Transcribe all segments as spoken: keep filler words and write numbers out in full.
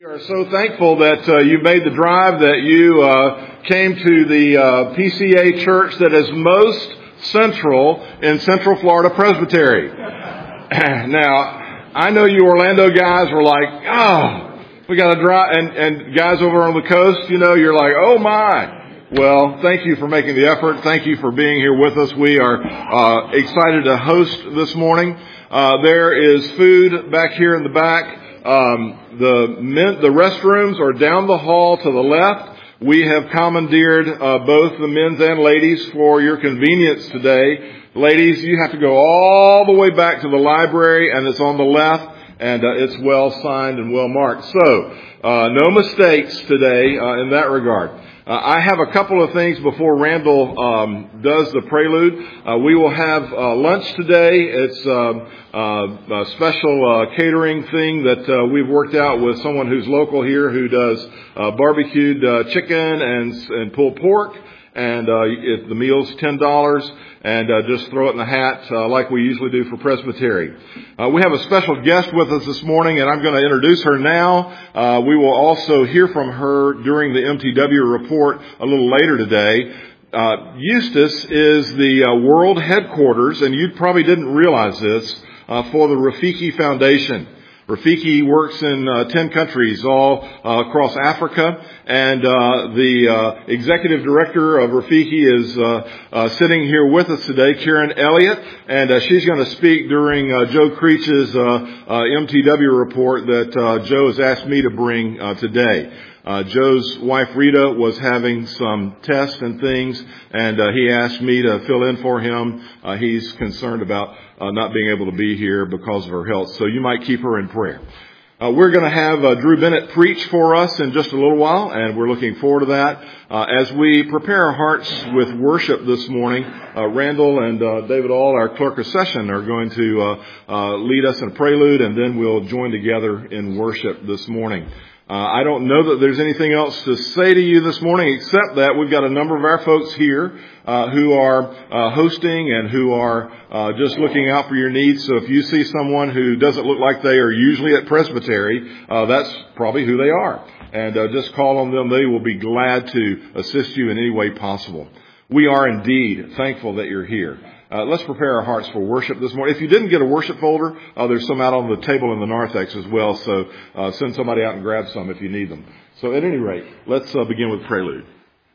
We are so thankful that uh, you made the drive, that you uh, came to the uh, P C A church that is most central in Central Florida Presbytery. Now, I know you Orlando guys were like, oh, we got to drive, and, and guys over on the coast, you know, you're like, oh my. Well, thank you for making the effort. Thank you for being here with us. We are uh, excited to host this morning. Uh, there is food back here in the back. Um, the men, the restrooms are down the hall to the left. We have commandeered uh, both the men's and ladies for your convenience today. Ladies, you have to go all the way back to the library, and it's on the left, and uh, it's well signed and well marked. So, uh, no mistakes today uh, in that regard. Uh, I have a couple of things before Randall um, does the prelude. Uh, we will have uh, lunch today. It's uh, uh, a special uh, catering thing that uh, we've worked out with someone who's local here who does uh, barbecued uh, chicken and, and pulled pork. And uh, it, the meal's ten dollars, and uh, just throw it in the hat uh, like we usually do for Presbytery. Uh, we have a special guest with us this morning, and I'm going to introduce her now. Uh, we will also hear from her during the M T W report a little later today. Uh, Eustis is the uh, world headquarters, and you probably didn't realize this, uh, for the Rafiki Foundation. Rafiki works in uh, ten countries all uh, across Africa, and uh, the uh, executive director of Rafiki is uh, uh, sitting here with us today, Karen Elliott, and uh, she's going to speak during uh, Joe Creech's uh, uh, M T W report that uh, Joe has asked me to bring uh, today. Uh, Joe's wife Rita was having some tests and things, and uh, he asked me to fill in for him. Uh, he's concerned about uh, not being able to be here because of her health, so you might keep her in prayer. Uh, we're going to have uh, Drew Bennett preach for us in just a little while, and we're looking forward to that. Uh, as we prepare our hearts with worship this morning, uh, Randall and uh, David All, our clerk of session, are going to uh, uh, lead us in a prelude, and then we'll join together in worship this morning. Uh, I don't know that there's anything else to say to you this morning except that we've got a number of our folks here uh, who are uh, hosting and who are uh, just looking out for your needs. So if you see someone who doesn't look like they are usually at Presbytery, uh, that's probably who they are. And uh, just call on them. They will be glad to assist you in any way possible. We are indeed thankful that you're here. Uh, let's prepare our hearts for worship this morning. If you didn't get a worship folder, uh, there's some out on the table in the narthex as well. So uh, send somebody out and grab some if you need them. So at any rate, let's uh, begin with prelude.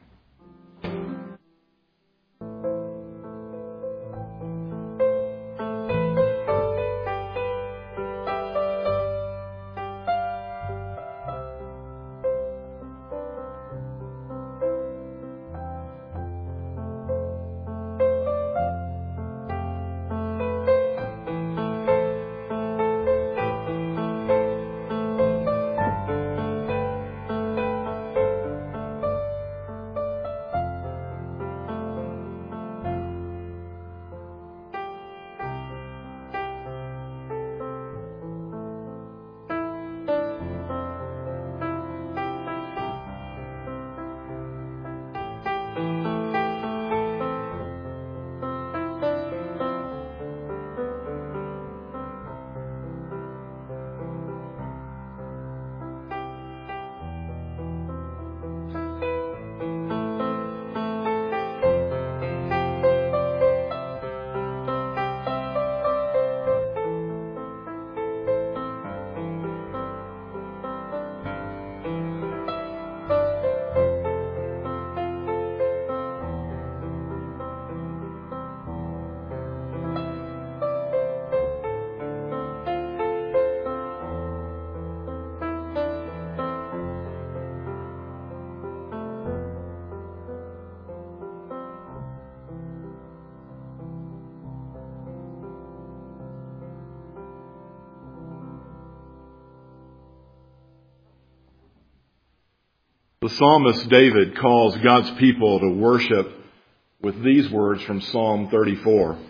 The psalmist David calls God's people to worship with these words from Psalm thirty-four.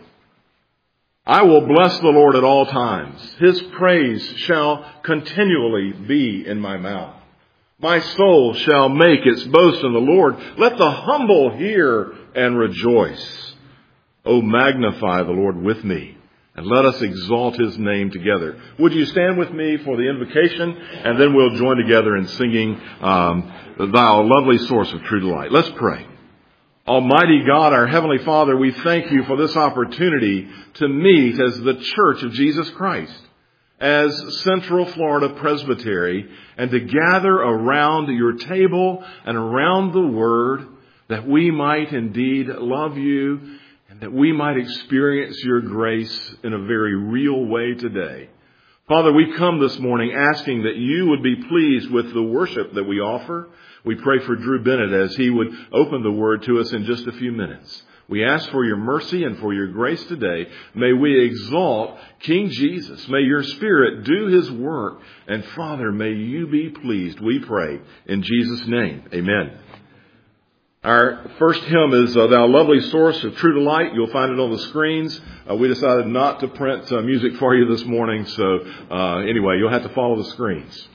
I will bless the Lord at all times. His praise shall continually be in my mouth. My soul shall make its boast in the Lord. Let the humble hear and rejoice. Oh, magnify the Lord with me, And let us exalt His name together. Would you stand with me for the invocation, and then we'll join together in singing um, Thou Lovely Source of True Delight. Let's pray. Almighty God, our Heavenly Father, we thank You for this opportunity to meet as the Church of Jesus Christ, as Central Florida Presbytery, and to gather around Your table and around the Word, that we might indeed love You and that we might experience Your grace in a very real way today. Father, we come this morning asking that You would be pleased with the worship that we offer. We pray for Drew Bennett as he would open the Word to us in just a few minutes. We ask for Your mercy and for Your grace today. May we exalt King Jesus. May Your Spirit do His work. And Father, may You be pleased, we pray, in Jesus' name. Amen. Our first hymn is uh, Thou Lovely Source of True Delight. You'll find it on the screens. Uh, we decided not to print uh, music for you this morning. So uh, anyway, you'll have to follow the screens.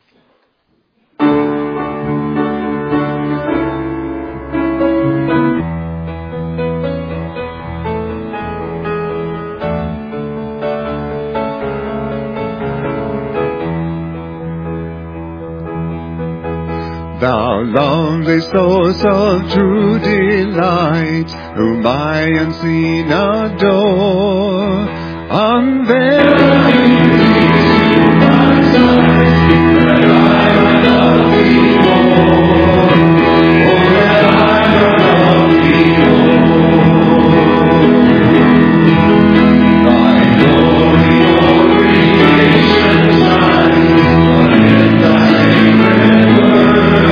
Thou lovely source of true delight, whom I unseen adore, unveil to my sight, that I might love Thee more, oh, that I might love Thee more. Thy glory, all creation shines, but in Thy sacred word,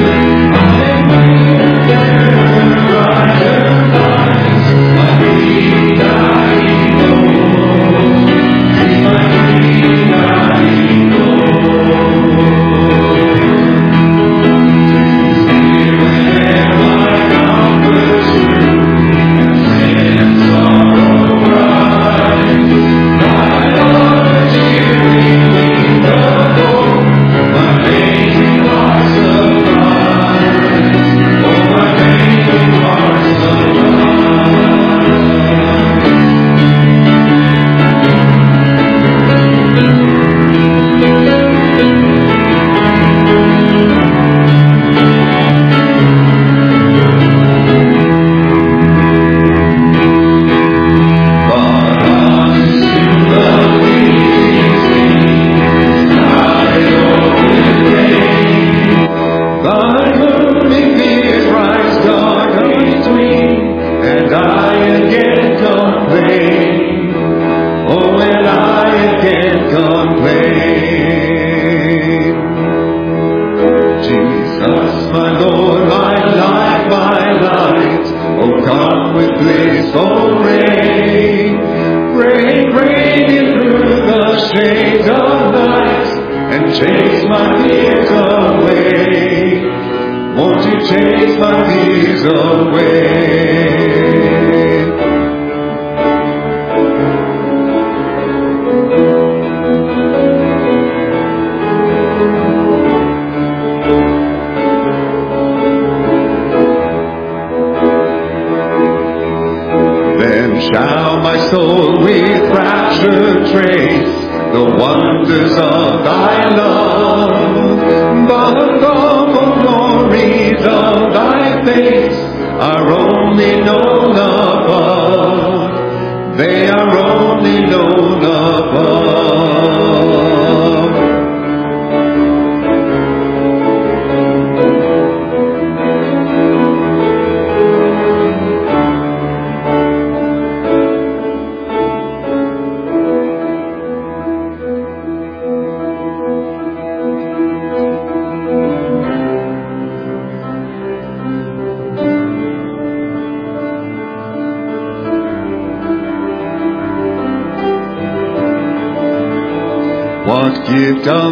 gift of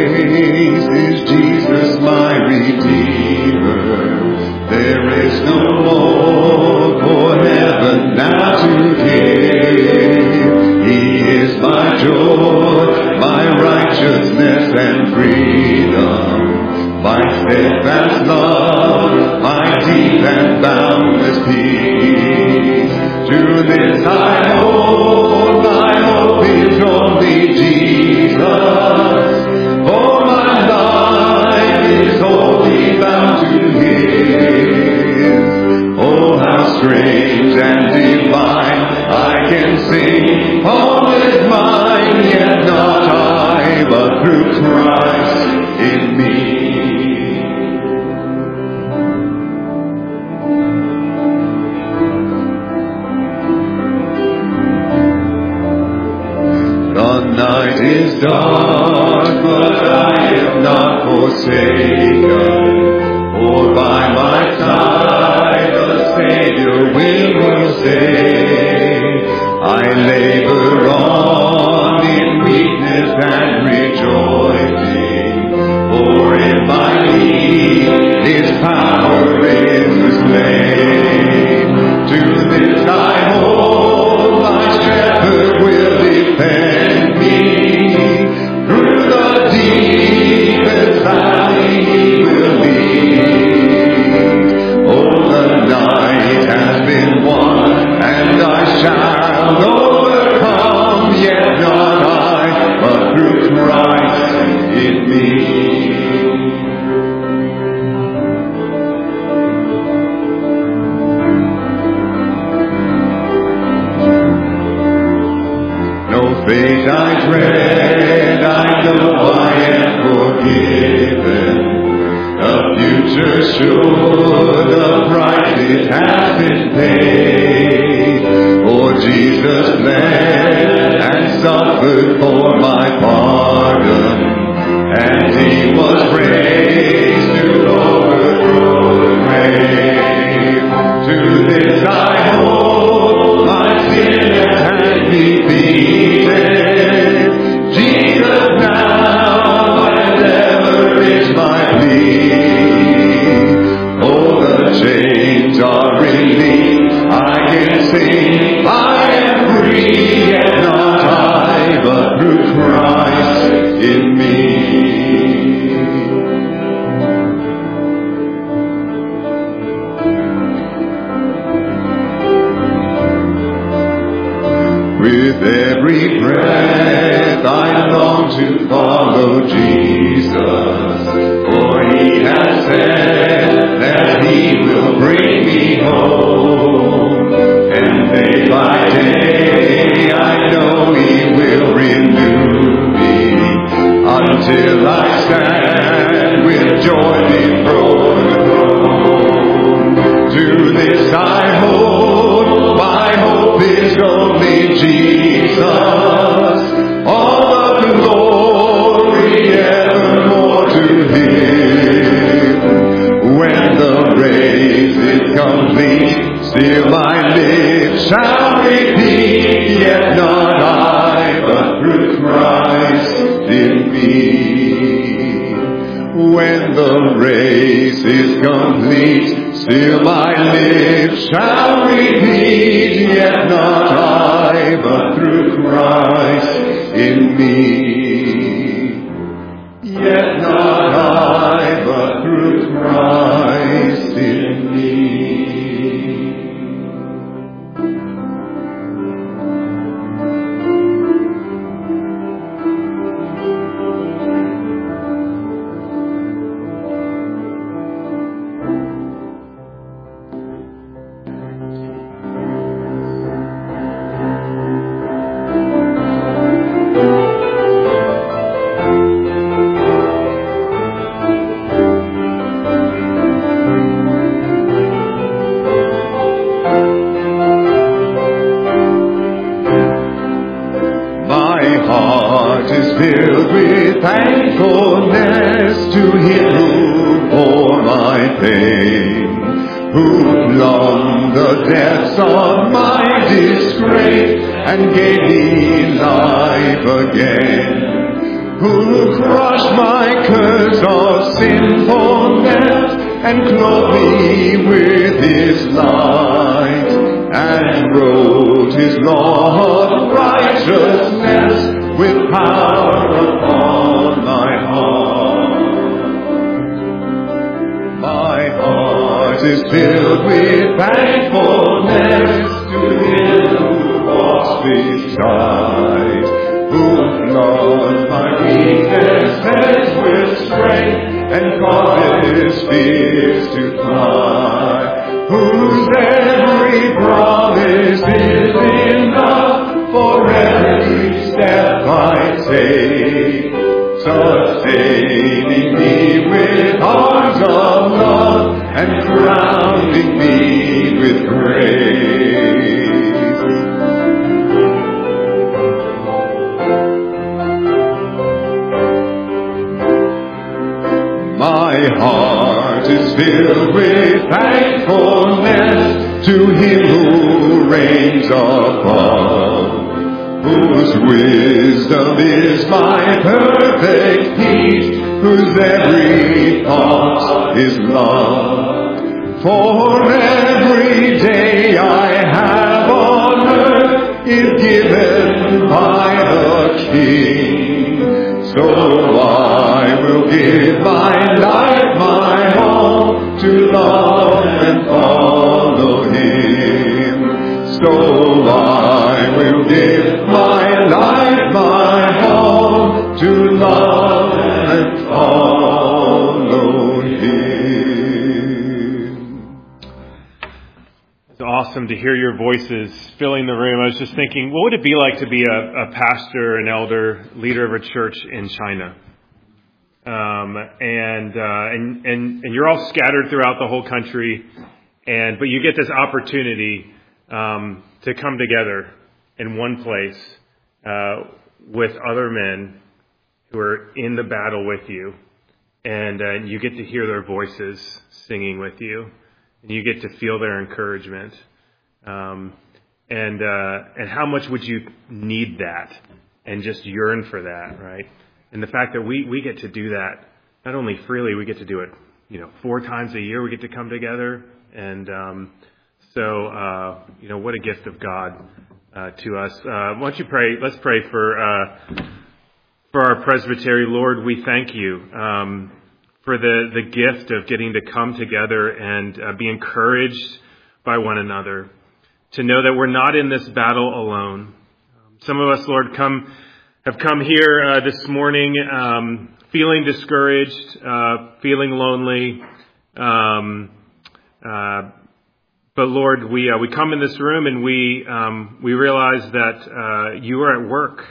praise is Jesus my Redeemer. There is no more for heaven now to give. He is my joy, my righteousness and freedom, my steadfast love, my deep and boundless peace. To this I hold my night is dark, but I am not forsaken. For by my side the Savior will stay. I labor on in weakness and rejoicing, for in my need His power is displayed. To this I hold, my Shepherd will defend me. Through the deepest valley He will lead. Oh, the night has been won, and I shall overcome, yet not I, but through Christ in me. No fate I dread, I know I am forgiven. The future sure, the price it has been paid. For Jesus bled and suffered for my pardon, and He was raised to overthrow the grave. To this I hold, my sin has defeated. Jesus now and ever is my plea. Oh, the chains are released, I can sing, I am free, yet not I, but through Christ in me. With every breath I long to follow Jesus, for He has said that He will bring me home. And day by day I know He will renew me, until I stand with joy before the throne. To this I hold, my hope is only Jesus. All the glory evermore to Him. When the race is complete, still my lips shall repeat, yet not I, but through Christ in me. When the race is complete, still my lips shall repeat, yet not I, but through Christ in me. Yet not I, but through Christ in me. Thankfulness to Him who bore my pain, who plumbed the depths of my disgrace and gave me life again, who crushed my curse of sinfulness and clothed me with His light, and wrote His law of righteousness with power upon my heart. My heart is filled with thankfulness to Him who walks beside, who floods my weaknesses with strength and causes fears to fly, whose every promise is enough for every step I take, sustaining me with arms of love and crowning me with grace. heart is filled with thankfulness to Him who reigns above, whose wisdom is my perfect peace, whose every thought is love. For every day I have on earth is given by the King. So I will give my life, my all, to love and follow Him. So I will give my life, my all, to love and follow Him. It's awesome to hear your voices filling the room. I was just thinking, what would it be like to be a, a pastor, an elder, leader of a church in China? Um, and, uh, and and and you're all scattered throughout the whole country, and but you get this opportunity um, to come together in one place uh, with other men who are in the battle with you, and uh, you get to hear their voices singing with you, and you get to feel their encouragement. Um, and uh, and how much would you need that and just yearn for that, right? And the fact that we, we get to do that, not only freely, we get to do it, you know, four times a year we get to come together. And um, so, uh, you know, what a gift of God uh, to us. Uh, why don't you pray? Let's pray for uh, for our presbytery. Lord, we thank you um, for the, the gift of getting to come together and uh, be encouraged by one another, to know that we're not in this battle alone. Some of us, Lord, come... have come here uh, this morning um, feeling discouraged, uh, feeling lonely. Um, uh, but Lord, we uh, we come in this room and we um, we realize that uh, you are at work,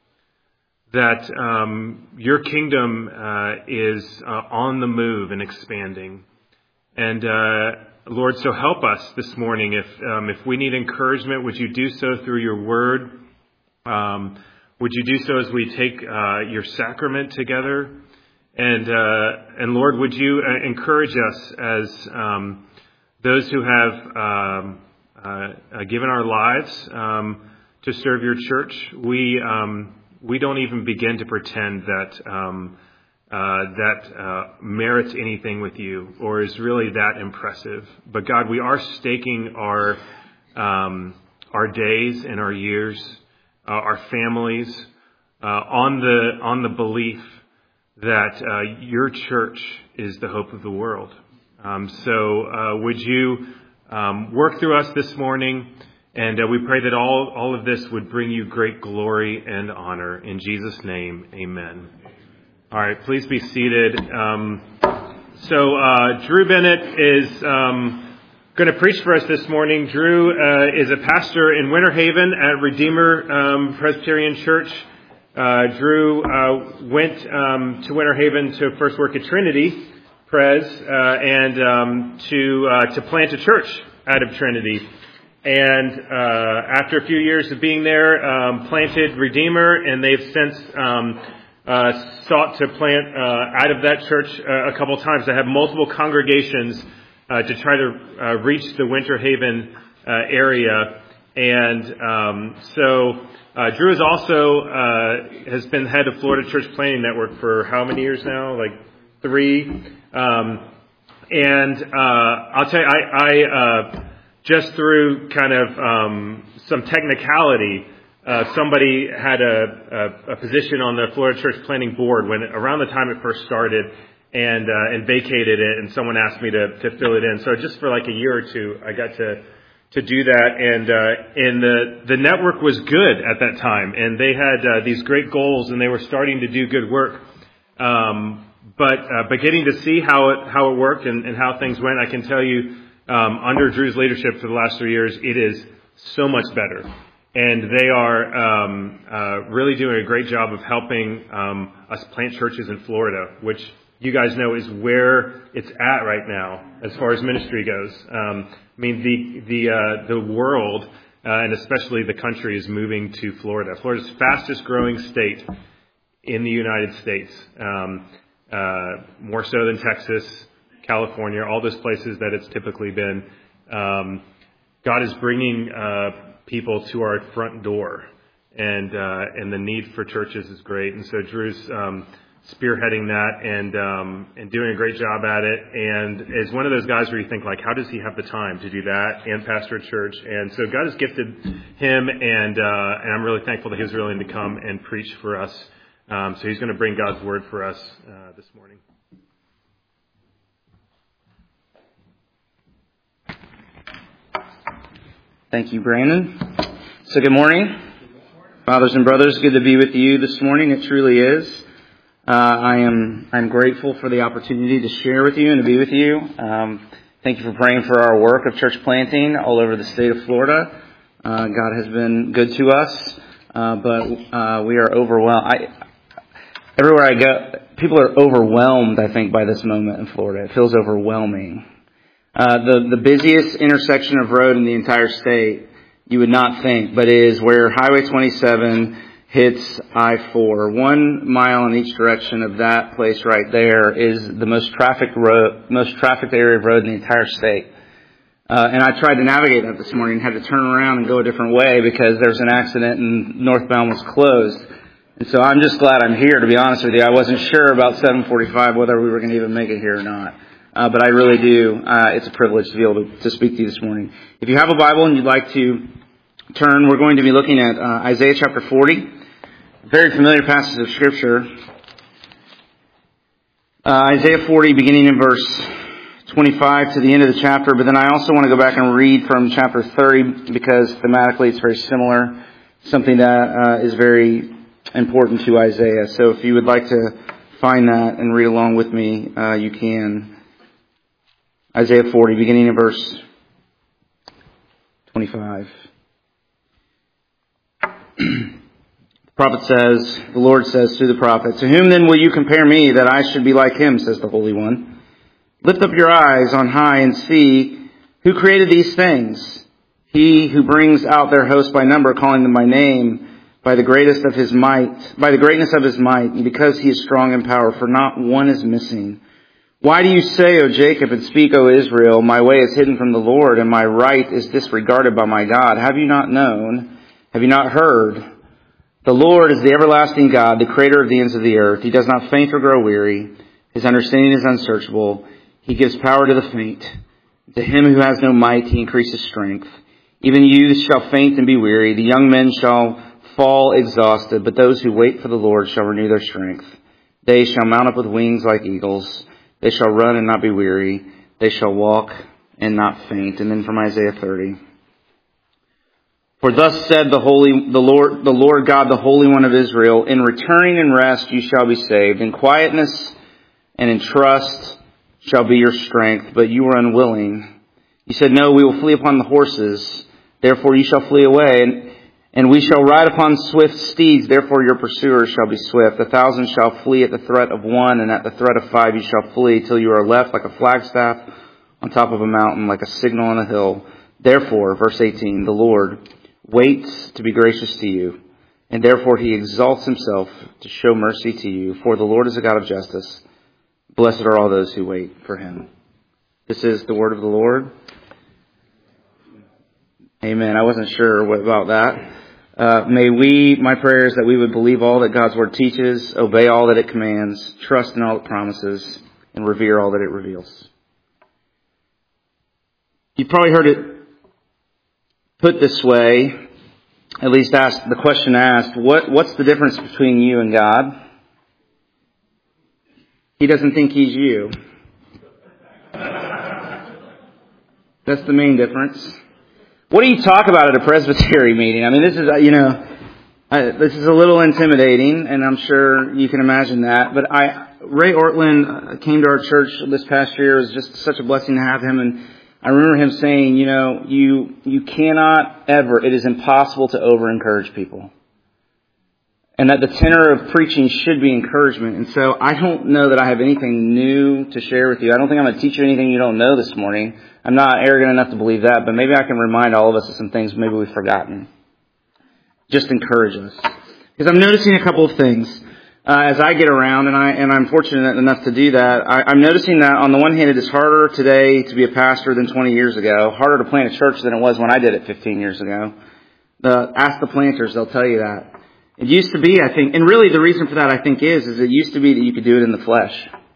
that um, your kingdom uh, is uh, on the move and expanding. And uh, Lord, so help us this morning. If um, if we need encouragement, would you do so through your word? Um, Would you do so as we take uh, your sacrament together? And uh, and Lord, would you uh, encourage us as um, those who have um, uh, uh, given our lives um, to serve your church? We um, we don't even begin to pretend that um, uh, that uh, merits anything with you or is really that impressive. But God, we are staking our um, our days and our years, Uh, our families, uh, on the on the belief that uh, your church is the hope of the world. Um, so uh, would you um, work through us this morning, and uh, we pray that all, all of this would bring you great glory and honor. In Jesus' name, amen. All right, please be seated. Um, so uh, Drew Bennett is... Um, going to preach for us this morning. Drew uh, is a pastor in Winter Haven at Redeemer um, Presbyterian Church. Uh, Drew uh, went um, to Winter Haven to first work at Trinity Pres uh, and um, to uh, to plant a church out of Trinity. And uh, after a few years of being there, um, planted Redeemer, and they've since um, uh, sought to plant uh, out of that church uh, a couple times. They have multiple congregations Uh, to try to uh, reach the Winter Haven uh, area. And um, so uh, Drew is also uh, has been head of Florida Church Planning Network for how many years now? Like three. Um, and uh, I'll tell you, I, I uh, just through kind of um, some technicality, uh, somebody had a, a, a position on the Florida Church Planning Board when around the time it first started. And uh, and vacated it, and someone asked me to, to fill it in. So just for like a year or two, I got to to do that. And uh, and the the network was good at that time, and they had uh, these great goals, and they were starting to do good work. Um, but uh, but getting to see how it how it worked and, and how things went, I can tell you um, under Drew's leadership for the last three years, it is so much better. And they are um, uh, really doing a great job of helping um, us plant churches in Florida, which you guys know is where it's at right now as far as ministry goes. Um, I mean, the the uh, the world uh, and especially the country is moving to Florida. Florida's fastest growing state in the United States. Um, uh, more so than Texas, California, all those places that it's typically been. Um, God is bringing uh, people to our front door, and uh, and the need for churches is great. And so Drew's um, spearheading that and um, and doing a great job at it, and is one of those guys where you think, like, how does he have the time to do that and pastor a church? And so God has gifted him, and uh, and I'm really thankful that he was willing to come and preach for us. Um, so he's going to bring God's word for us uh, this morning. Thank you, Brandon. So good morning, fathers and brothers. Good to be with you this morning. It truly is. Uh, I am I'm grateful for the opportunity to share with you and to be with you. Um, thank you for praying for our work of church planting all over the state of Florida. Uh, God has been good to us, uh, but uh, we are overwhelmed. I, everywhere I go, people are overwhelmed, I think, by this moment in Florida. It feels overwhelming. Uh, the, the busiest intersection of road in the entire state, you would not think, but is where Highway twenty-seven hits I four. One mile in each direction of that place right there is the most trafficked road, most trafficked area of road in the entire state. Uh, and I tried to navigate that this morning, had to turn around and go a different way because there was an accident and northbound was closed. And so I'm just glad I'm here, to be honest with you. I wasn't sure about seven forty-five whether we were going to even make it here or not. Uh, but I really do. Uh, it's a privilege to be able to, to speak to you this morning. If you have a Bible and you'd like to turn, we're going to be looking at uh, Isaiah chapter forty. A very familiar passage of Scripture. Uh, Isaiah forty, beginning in verse twenty-five to the end of the chapter. But then I also want to go back and read from chapter thirty because thematically it's very similar. Something that uh, is very important to Isaiah. So if you would like to find that and read along with me, uh, you can. Isaiah forty, beginning in verse twenty-five. The prophet says, the Lord says through the prophet, "To whom then will you compare me, that I should be like him, says the Holy One? Lift up your eyes on high and see who created these things. He who brings out their host by number, calling them by name, by the greatest of his might, by the greatness of his might, and because he is strong in power, for not one is missing. Why do you say, O Jacob, and speak, O Israel, my way is hidden from the Lord, and my right is disregarded by my God? Have you not known? Have you not heard? The Lord is the everlasting God, the creator of the ends of the earth. He does not faint or grow weary. His understanding is unsearchable. He gives power to the faint. To him who has no might, he increases strength. Even youths shall faint and be weary. The young men shall fall exhausted, but those who wait for the Lord shall renew their strength. They shall mount up with wings like eagles. They shall run and not be weary. They shall walk and not faint." And then from Isaiah thirty. "For thus said the Holy, the Lord, the Lord God, the Holy One of Israel, in returning and rest you shall be saved. In quietness and in trust shall be your strength. But you were unwilling. You said, no, we will flee upon the horses. Therefore you shall flee away. And And we shall ride upon swift steeds, therefore your pursuers shall be swift. A thousand shall flee at the threat of one, and at the threat of five you shall flee, till you are left like a flagstaff on top of a mountain, like a signal on a hill. Therefore," verse eighteen, "the Lord waits to be gracious to you, and therefore he exalts himself to show mercy to you. For the Lord is a God of justice. Blessed are all those who wait for him." This is the word of the Lord. Amen. I wasn't sure what about that. Uh, may we, my prayer is that we would believe all that God's Word teaches, obey all that it commands, trust in all it promises, and revere all that it reveals. You've probably heard it put this way, at least asked, the question asked, what, what's the difference between you and God? He doesn't think he's you. That's the main difference. What do you talk about at a presbytery meeting? I mean, this is, you know, I, this is a little intimidating, and I'm sure you can imagine that. But I, Ray Ortland came to our church this past year. It was just such a blessing to have him. And I remember him saying, you know, you, you cannot ever, it is impossible to over-encourage people. And that the tenor of preaching should be encouragement. And so I don't know that I have anything new to share with you. I don't think I'm going to teach you anything you don't know this morning. I'm not arrogant enough to believe that, but maybe I can remind all of us of some things maybe we've forgotten. Just encourage us. Because I'm noticing a couple of things. uh, as I get around, and, I, and I'm fortunate enough to do that, I, I'm noticing that on the one hand it is harder today to be a pastor than twenty years ago, harder to plant a church than it was when I did it fifteen years ago. The, ask the planters, they'll tell you that. It used to be, I think, and really the reason for that I think is, is it used to be that you could do it in the flesh.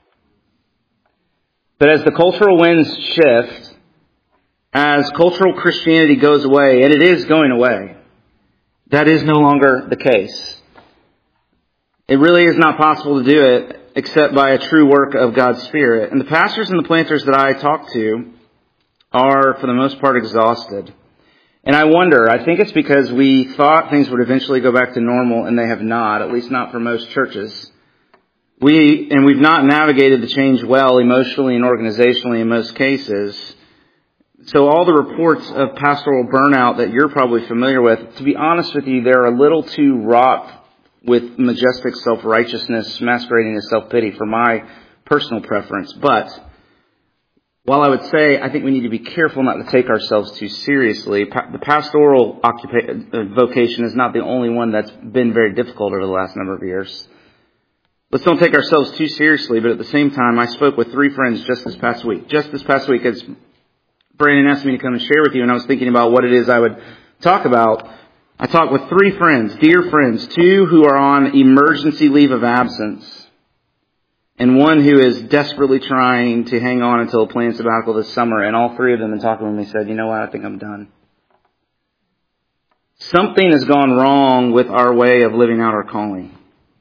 But as the cultural winds shift, as cultural Christianity goes away, and it is going away, that is no longer the case. It really is not possible to do it except by a true work of God's Spirit. And the pastors and the planters that I talk to are, for the most part, exhausted. And I wonder, I think it's because we thought things would eventually go back to normal, and they have not, at least not for most churches. We, and we've not navigated the change well emotionally and organizationally in most cases. So all the reports of pastoral burnout that you're probably familiar with, to be honest with you, they're a little too wrought with majestic self-righteousness masquerading as self-pity for my personal preference. But while I would say I think we need to be careful not to take ourselves too seriously, the pastoral occupa- vocation is not the only one that's been very difficult over the last number of years. Let's don't take ourselves too seriously, but at the same time, I spoke with three friends just this past week. Just this past week, as Brandon asked me to come and share with you, and I was thinking about what it is I would talk about. I talked with three friends, dear friends, two who are on emergency leave of absence, and one who is desperately trying to hang on until a planned sabbatical this summer. And all three of them, in talking with me, said, you know what, I think I'm done. Something has gone wrong with our way of living out our calling.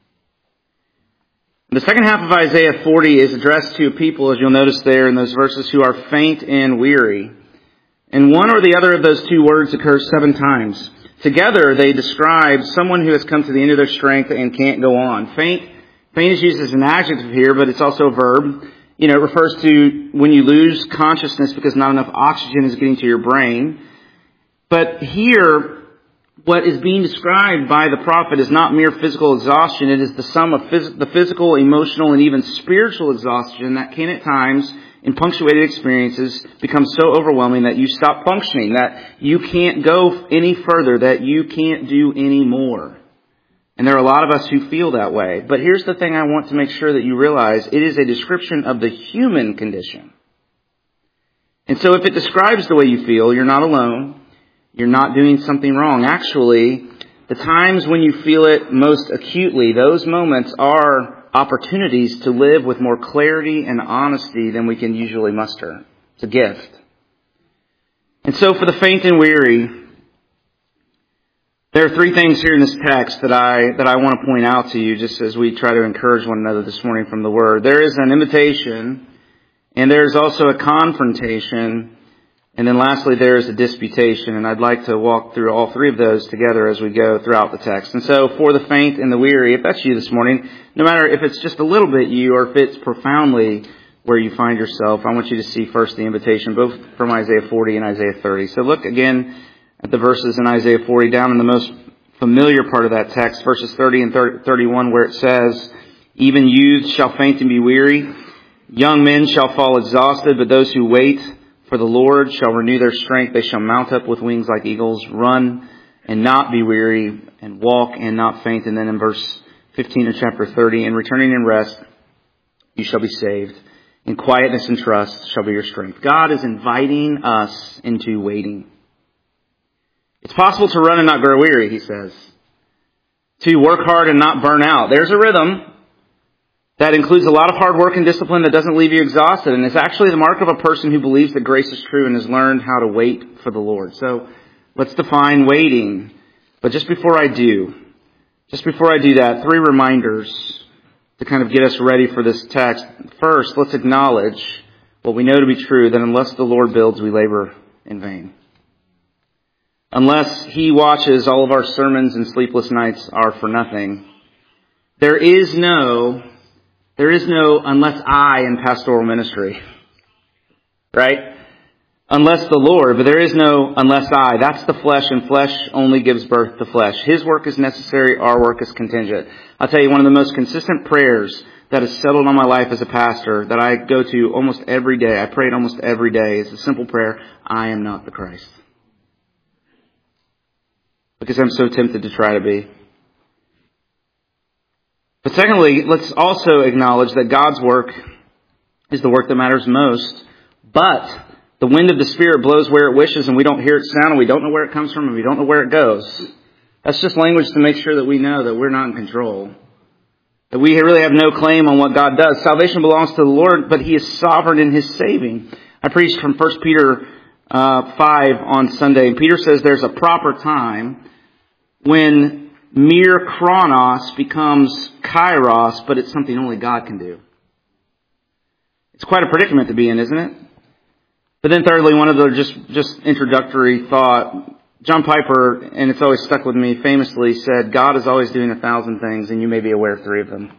The second half of Isaiah forty is addressed to people, as you'll notice there in those verses, who are faint and weary. And one or the other of those two words occurs seven times. Together, they describe someone who has come to the end of their strength and can't go on. Faint, faint is used as an adjective here, but it's also a verb. You know, it refers to when you lose consciousness because not enough oxygen is getting to your brain. But here, what is being described by the prophet is not mere physical exhaustion. It is the sum of phys- the physical, emotional, and even spiritual exhaustion that can at times, in punctuated experiences, become so overwhelming that you stop functioning, that you can't go any further, that you can't do any more. And there are a lot of us who feel that way. But here's the thing I want to make sure that you realize. It is a description of the human condition. And so if it describes the way you feel, you're not alone. You're not doing something wrong. Actually, the times when you feel it most acutely, those moments are opportunities to live with more clarity and honesty than we can usually muster. It's a gift. And so for the faint and weary, there are three things here in this text that I that I want to point out to you just as we try to encourage one another this morning from the Word. There is an invitation, and there is also a confrontation, and then lastly, there is a disputation, and I'd like to walk through all three of those together as we go throughout the text. And so, for the faint and the weary, if that's you this morning, no matter if it's just a little bit you or if it's profoundly where you find yourself, I want you to see first the invitation, both from Isaiah forty and Isaiah thirty. So look again at the verses in Isaiah forty, down in the most familiar part of that text, verses thirty and thirty-one, where it says, even youths shall faint and be weary, young men shall fall exhausted, but those who wait for the Lord shall renew their strength. They shall mount up with wings like eagles, run and not be weary, and walk and not faint. And then in verse fifteen of chapter thirty, in returning in rest, you shall be saved. In quietness and trust shall be your strength. God is inviting us into waiting. It's possible to run and not grow weary, he says. To work hard and not burn out. There's a rhythm that includes a lot of hard work and discipline that doesn't leave you exhausted. And it's actually the mark of a person who believes that grace is true and has learned how to wait for the Lord. So let's define waiting. But just before I do, just before I do that, three reminders to kind of get us ready for this text. First, let's acknowledge what we know to be true, that unless the Lord builds, we labor in vain. Unless He watches, all of our sermons and sleepless nights are for nothing. There is no... There is no unless I in pastoral ministry, right? Unless the Lord, but there is no unless I. That's the flesh, and flesh only gives birth to flesh. His work is necessary, our work is contingent. I'll tell you, one of the most consistent prayers that has settled on my life as a pastor, that I go to almost every day, I pray it almost every day, is a simple prayer, I am not the Christ. Because I'm so tempted to try to be. But But secondly, let's also acknowledge that God's work is the work that matters most. But the wind of the Spirit blows where it wishes, and we don't hear its sound, and we don't know where it comes from, and we don't know where it goes. That's just language to make sure that we know that we're not in control. That we really have no claim on what God does. Salvation belongs to the Lord, but He is sovereign in His saving. I preached from First Peter uh, five on Sunday, and Peter says there's a proper time when mere chronos becomes kairos, but it's something only God can do. It's quite a predicament to be in, isn't it? But then thirdly, one of the just, just introductory thought, John Piper, and it's always stuck with me, famously said, God is always doing a thousand things, and you may be aware of three of them.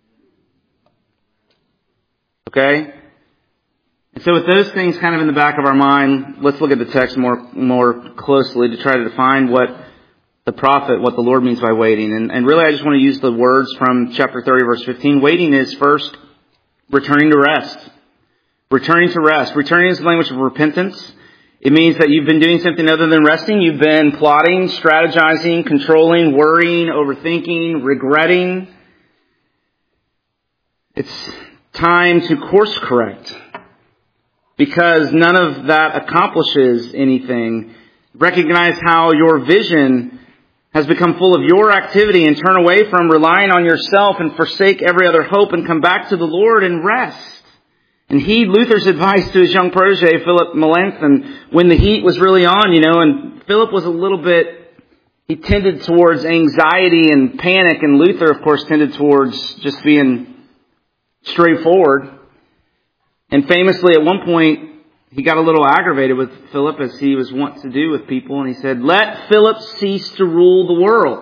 Okay? And so with those things kind of in the back of our mind, let's look at the text more, more closely to try to define what the prophet, what the Lord means by waiting. And, and really I just want to use the words from chapter thirty, verse fifteen. Waiting is first returning to rest. Returning to rest. Returning is the language of repentance. It means that you've been doing something other than resting. You've been plotting, strategizing, controlling, worrying, overthinking, regretting. It's time to course correct. Because none of that accomplishes anything. Recognize how your vision has become full of your activity and turn away from relying on yourself and forsake every other hope and come back to the Lord and rest. And heed Luther's advice to his young protege, Philip Melanchthon, when the heat was really on, you know, and Philip was a little bit, he tended towards anxiety and panic, and Luther, of course, tended towards just being straightforward. And famously, at one point, he got a little aggravated with Philip, as he was wont to do with people, and he said, "Let Philip cease to rule the world."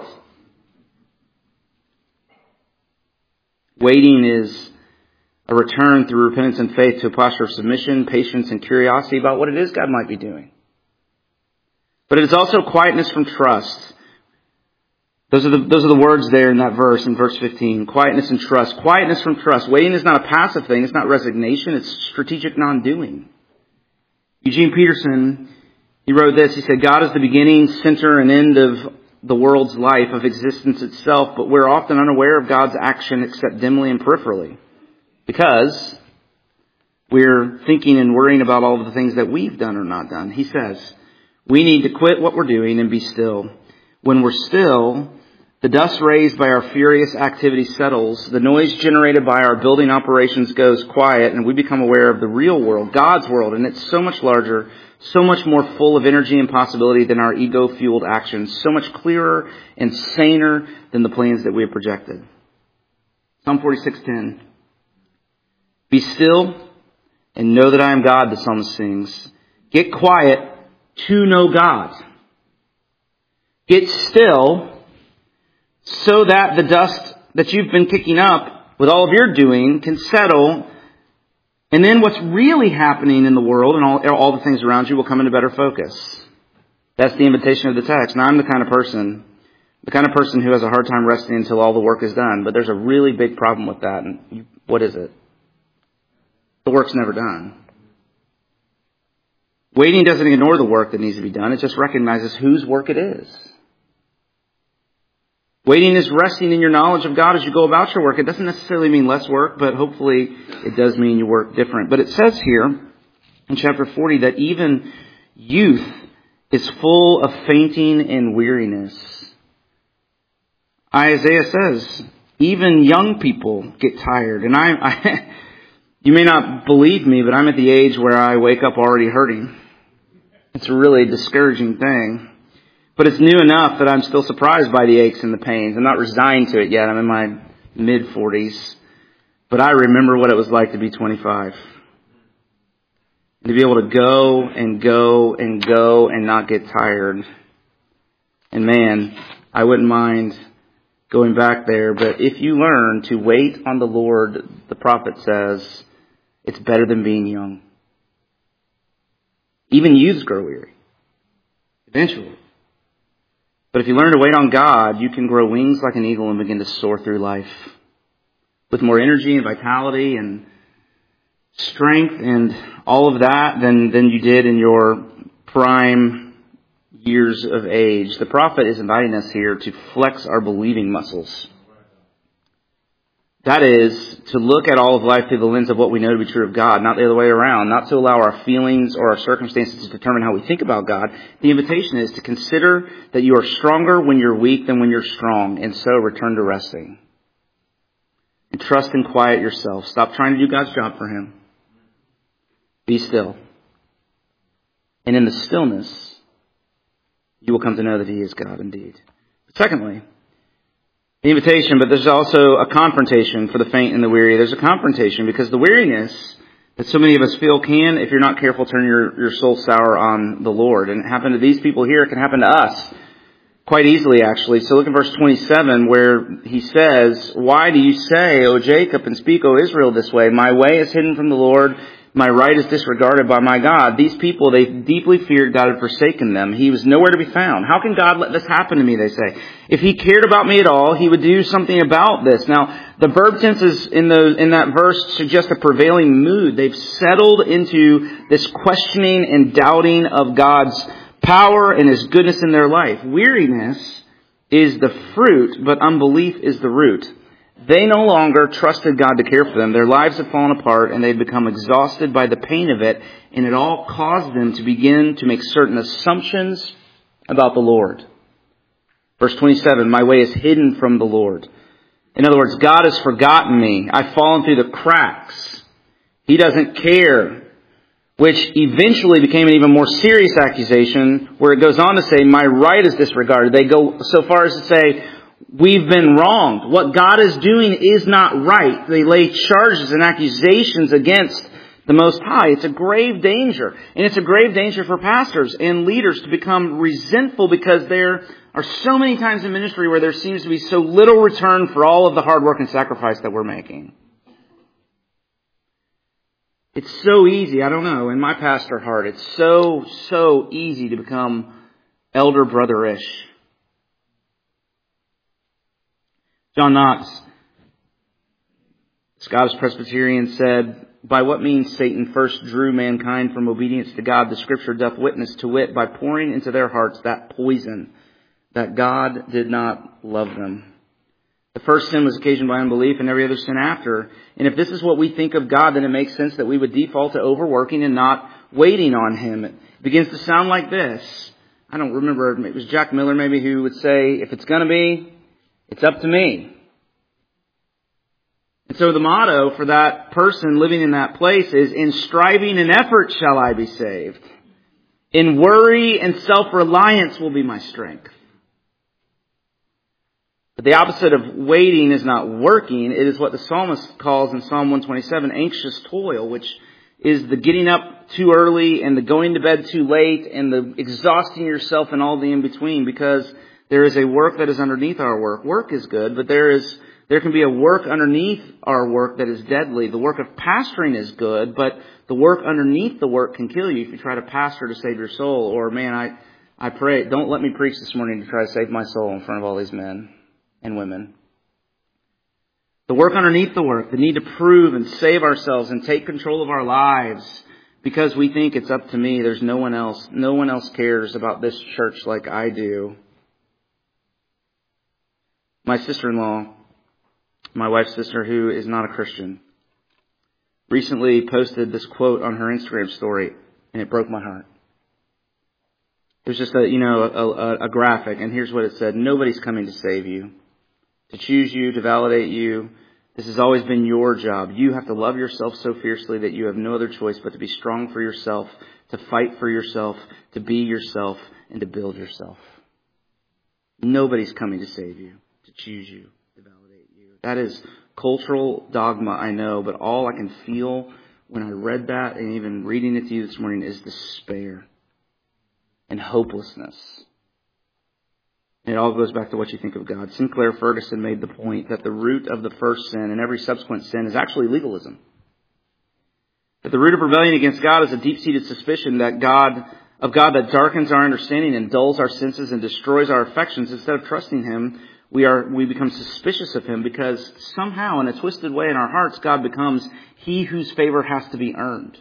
Waiting is a return through repentance and faith to a posture of submission, patience, and curiosity about what it is God might be doing. But it is also quietness from trust. Those are the, those are the words there in that verse, in verse fifteen. Quietness and trust. Quietness from trust. Waiting is not a passive thing. It's not resignation. It's strategic non-doing. Eugene Peterson, he wrote this. He said, God is the beginning, center, and end of the world's life, of existence itself, but we're often unaware of God's action except dimly and peripherally. Because we're thinking and worrying about all of the things that we've done or not done. He says, we need to quit what we're doing and be still. When we're still, the dust raised by our furious activity settles, the noise generated by our building operations goes quiet, and we become aware of the real world, God's world, and it's so much larger, so much more full of energy and possibility than our ego-fueled actions, so much clearer and saner than the plans that we have projected. Psalm forty-six ten. Be still and know that I am God, the psalmist sings. Get quiet to know God. Get still so that the dust that you've been kicking up with all of your doing can settle. And then what's really happening in the world and all, all the things around you will come into better focus. That's the invitation of the text. Now, I'm the kind of person, the kind of person who has a hard time resting until all the work is done. But there's a really big problem with that. And you, what is it? The work's never done. Waiting doesn't ignore the work that needs to be done. It just recognizes whose work it is. Waiting is resting in your knowledge of God as you go about your work. It doesn't necessarily mean less work, but hopefully it does mean you work different. But it says here in chapter forty that even youth is full of fainting and weariness. Isaiah says even young people get tired. And I, I you may not believe me, but I'm at the age where I wake up already hurting. It's a really discouraging thing. But it's new enough that I'm still surprised by the aches and the pains. I'm not resigned to it yet. I'm in my mid-forties. But I remember what it was like to be twenty-five. And to be able to go and go and go and not get tired. And man, I wouldn't mind going back there. But if you learn to wait on the Lord, the prophet says, it's better than being young. Even youths grow weary. Eventually. But if you learn to wait on God, you can grow wings like an eagle and begin to soar through life with more energy and vitality and strength and all of that than, than you did in your prime years of age. The prophet is inviting us here to flex our believing muscles. That is, to look at all of life through the lens of what we know to be true of God, not the other way around, not to allow our feelings or our circumstances to determine how we think about God. The invitation is to consider that you are stronger when you're weak than when you're strong, and so return to resting. And trust and quiet yourself. Stop trying to do God's job for Him. Be still. And in the stillness, you will come to know that He is God indeed. Secondly, the invitation, but there's also a confrontation for the faint and the weary. There's a confrontation because the weariness that so many of us feel can, if you're not careful, turn your, your soul sour on the Lord. And it happened to these people here. It can happen to us quite easily, actually. So look at verse twenty-seven where he says, "Why do you say, O Jacob, and speak, O Israel, this way? My way is hidden from the Lord. My right is disregarded by my God." These people, they deeply feared God had forsaken them. He was nowhere to be found. How can God let this happen to me, they say. If He cared about me at all, He would do something about this. Now, the verb tenses in those, in that verse suggest a prevailing mood. They've settled into this questioning and doubting of God's power and His goodness in their life. Weariness is the fruit, but unbelief is the root. They no longer trusted God to care for them. Their lives had fallen apart and they'd become exhausted by the pain of it. And it all caused them to begin to make certain assumptions about the Lord. Verse twenty-seven, "My way is hidden from the Lord." In other words, God has forgotten me. I've fallen through the cracks. He doesn't care. Which eventually became an even more serious accusation where it goes on to say, "My right is disregarded." They go so far as to say, we've been wronged. What God is doing is not right. They lay charges and accusations against the Most High. It's a grave danger. And it's a grave danger for pastors and leaders to become resentful because there are so many times in ministry where there seems to be so little return for all of the hard work and sacrifice that we're making. It's so easy, I don't know, in my pastor heart, it's so, so easy to become elder brother-ish. John Knox, Scottish Presbyterian, said, "By what means Satan first drew mankind from obedience to God, the Scripture doth witness, to wit, by pouring into their hearts that poison, that God did not love them." The first sin was occasioned by unbelief and every other sin after. And if this is what we think of God, then it makes sense that we would default to overworking and not waiting on Him. It begins to sound like this. I don't remember, it was Jack Miller maybe who would say, if it's going to be, it's up to me. And so the motto for that person living in that place is, "In striving and effort shall I be saved. In worry and self-reliance will be my strength." But the opposite of waiting is not working. It is what the psalmist calls in Psalm one twenty-seven, anxious toil, which is the getting up too early and the going to bed too late and the exhausting yourself and all the in-between, because there is a work that is underneath our work. Work is good, but there is there can be a work underneath our work that is deadly. The work of pastoring is good, but the work underneath the work can kill you if you try to pastor to save your soul. Or, man, I, I pray, don't let me preach this morning to try to save my soul in front of all these men and women. The work underneath the work, the need to prove and save ourselves and take control of our lives because we think it's up to me. There's no one else. No one else cares about this church like I do. My sister-in-law, my wife's sister, who is not a Christian, recently posted this quote on her Instagram story, and it broke my heart. It was just a, you know, a, a, a graphic, and here's what it said. "Nobody's coming to save you, to choose you, to validate you. This has always been your job. You have to love yourself so fiercely that you have no other choice but to be strong for yourself, to fight for yourself, to be yourself, and to build yourself. Nobody's coming to save you, to choose you, to validate you." That is cultural dogma, I know, but all I can feel when I read that and even reading it to you this morning is despair and hopelessness. And it all goes back to what you think of God. Sinclair Ferguson made the point that the root of the first sin and every subsequent sin is actually legalism. That the root of rebellion against God is a deep-seated suspicion that God of God that darkens our understanding and dulls our senses and destroys our affections. Instead of trusting Him, we are we become suspicious of Him because somehow in a twisted way in our hearts, God becomes He whose favor has to be earned.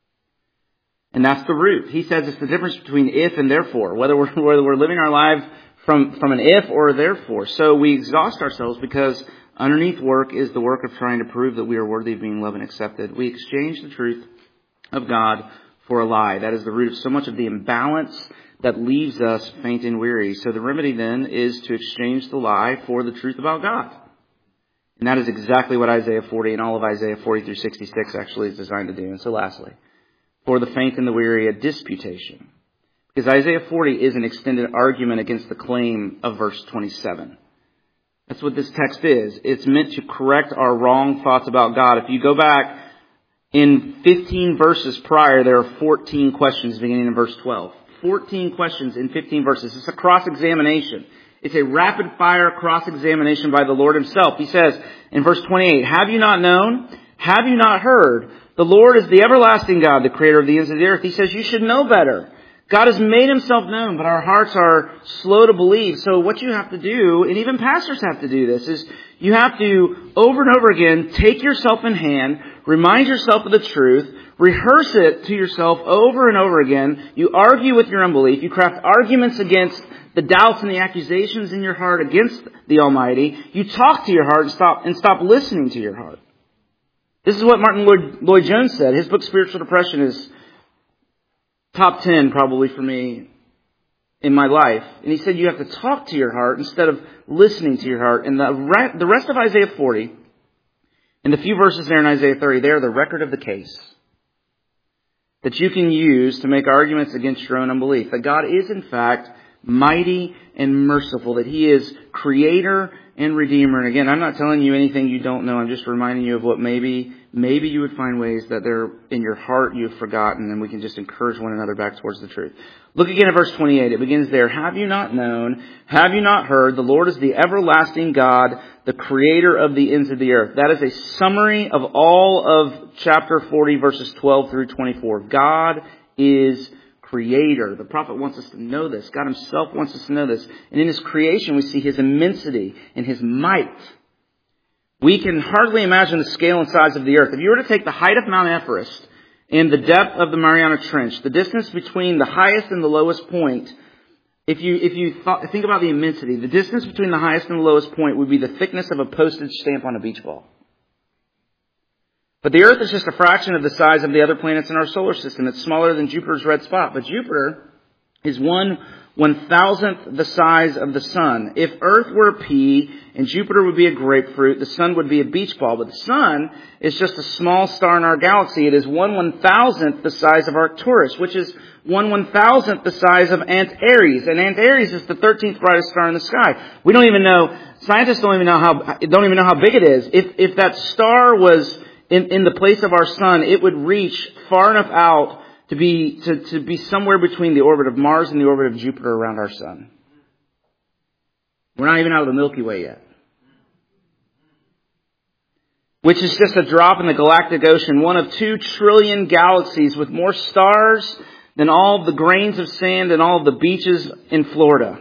And that's the root. He says it's the difference between if and therefore. Whether we're, whether we're living our life from, from an if or a therefore. So we exhaust ourselves because underneath work is the work of trying to prove that we are worthy of being loved and accepted. We exchange the truth of God for a lie. That is the root of so much of the imbalance that leaves us faint and weary. So the remedy then is to exchange the lie for the truth about God. And that is exactly what Isaiah forty and all of Isaiah forty through sixty-six actually is designed to do. And so lastly, for the faint and the weary, a disputation. Because Isaiah forty is an extended argument against the claim of verse twenty-seven. That's what this text is. It's meant to correct our wrong thoughts about God. If you go back in fifteen verses prior, there are fourteen questions beginning in verse twelve. fourteen questions in fifteen verses. It's a cross-examination. It's a rapid-fire cross-examination by the Lord himself. He says in verse twenty-eight, have you not known? Have you not heard? The Lord is the everlasting God, the creator of the ends of the earth. He says you should know better. God has made himself known, but our hearts are slow to believe. So what you have to do, and even pastors have to do this, is you have to over and over again take yourself in hand, remind yourself of the truth, rehearse it to yourself over and over again. You argue with your unbelief. You craft arguments against the doubts and the accusations in your heart against the Almighty. You talk to your heart and stop and stop listening to your heart. This is what Martin Lloyd, Lloyd Jones said. His book Spiritual Depression is top ten probably for me in my life. And he said you have to talk to your heart instead of listening to your heart. And the, re- the rest of Isaiah forty and the few verses there in Isaiah thirty, they are the record of the case that you can use to make arguments against your own unbelief. That God is in fact mighty and merciful, that he is creator and redeemer. And again, I'm not telling you anything you don't know. I'm just reminding you of what maybe, maybe you would find ways that they're in your heart you've forgotten, and we can just encourage one another back towards the truth. Look again at verse twenty-eight. It begins there. Have you not known? Have you not heard? The Lord is the everlasting God, the creator of the ends of the earth. That is a summary of all of chapter forty, verses twelve through twenty-four. God is creator. The prophet wants us to know this. God himself wants us to know this. And in his creation, we see his immensity and his might. We can hardly imagine the scale and size of the earth. If you were to take the height of Mount Everest and the depth of the Mariana Trench, the distance between the highest and the lowest point, if you if you thought, think about the immensity, the distance between the highest and the lowest point would be the thickness of a postage stamp on a beach ball. But the Earth is just a fraction of the size of the other planets in our solar system. It's smaller than Jupiter's red spot. But Jupiter is one one-thousandth the size of the Sun. If Earth were a pea and Jupiter would be a grapefruit, the Sun would be a beach ball. But the Sun is just a small star in our galaxy. It is one one-thousandth the size of Arcturus, which is one one-thousandth the size of Antares. And Antares is the thirteenth brightest star in the sky. We don't even know, scientists don't even know how, don't even know how big it is. If, if that star was In, in the place of our sun, it would reach far enough out to be to, to be somewhere between the orbit of Mars and the orbit of Jupiter around our sun. We're not even out of the Milky Way yet. Which is just a drop in the galactic ocean, one of two trillion galaxies with more stars than all the grains of sand and all of the beaches in Florida.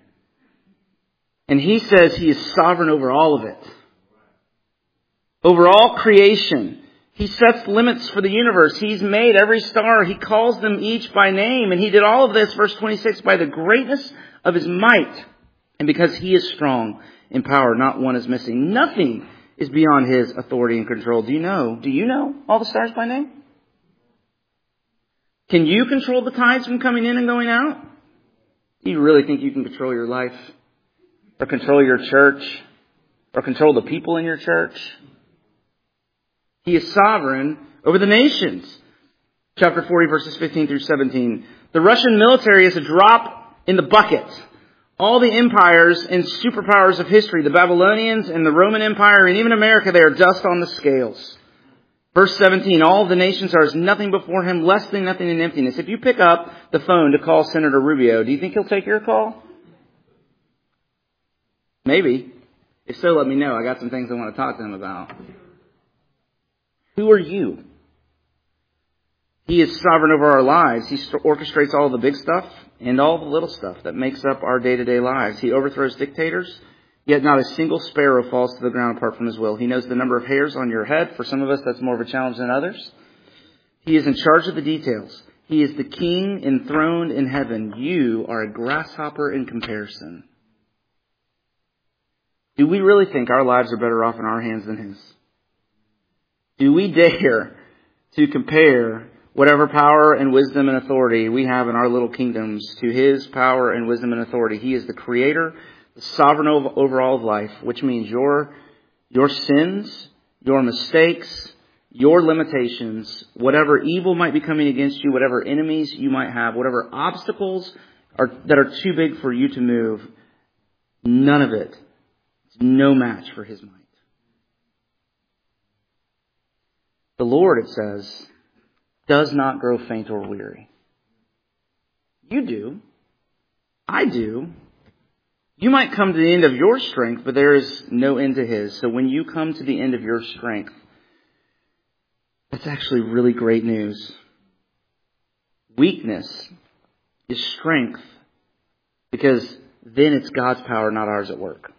And he says he is sovereign over all of it. Over all creation. He sets limits for the universe. He's made every star. He calls them each by name. And he did all of this, verse twenty-six, by the greatness of his might. And because he is strong in power, not one is missing. Nothing is beyond his authority and control. Do you know? Do you know all the stars by name? Can you control the tides from coming in and going out? Do you really think you can control your life? Or control your church? Or control the people in your church? He is sovereign over the nations. Chapter forty, verses fifteen through seventeen. The Russian military is a drop in the bucket. All the empires and superpowers of history, the Babylonians and the Roman Empire and even America, they are dust on the scales. Verse seventeen, all the nations are as nothing before him, less than nothing in emptiness. If you pick up the phone to call Senator Rubio, do you think he'll take your call? Maybe. If so, let me know. I got some things I want to talk to him about. Who are you? He is sovereign over our lives. He orchestrates all the big stuff and all the little stuff that makes up our day-to-day lives. He overthrows dictators, yet not a single sparrow falls to the ground apart from his will. He knows the number of hairs on your head. For some of us, that's more of a challenge than others. He is in charge of the details. He is the King enthroned in heaven. You are a grasshopper in comparison. Do we really think our lives are better off in our hands than His? Do we dare to compare whatever power and wisdom and authority we have in our little kingdoms to His power and wisdom and authority? He is the Creator, the sovereign over all of life, which means your, your sins, your mistakes, your limitations, whatever evil might be coming against you, whatever enemies you might have, whatever obstacles are, that are too big for you to move, none of it is no match for His might. The Lord, it says, does not grow faint or weary. You do. I do. You might come to the end of your strength, but there is no end to His. So when you come to the end of your strength, that's actually really great news. Weakness is strength, because then it's God's power, not ours, at work.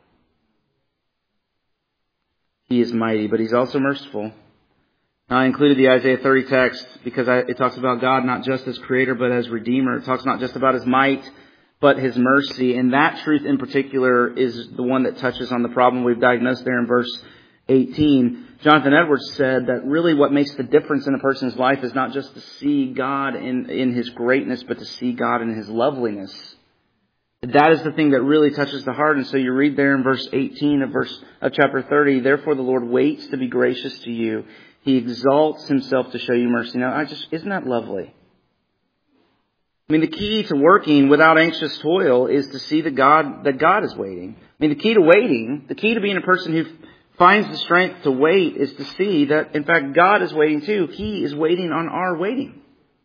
He is mighty, but He's also merciful. Now, I included the Isaiah thirty text because I, it talks about God not just as Creator, but as Redeemer. It talks not just about His might, but His mercy. And that truth in particular is the one that touches on the problem we've diagnosed there in verse eighteen. Jonathan Edwards said that really what makes the difference in a person's life is not just to see God in, in His greatness, but to see God in His loveliness. That is the thing that really touches the heart. And so you read there in verse eighteen of verse of chapter thirty, therefore the Lord waits to be gracious to you. He exalts Himself to show you mercy. Now, I just, isn't that lovely? I mean, the key to working without anxious toil is to see that God, that God is waiting. I mean, the key to waiting, the key to being a person who finds the strength to wait is to see that, in fact, God is waiting too. He is waiting on our waiting.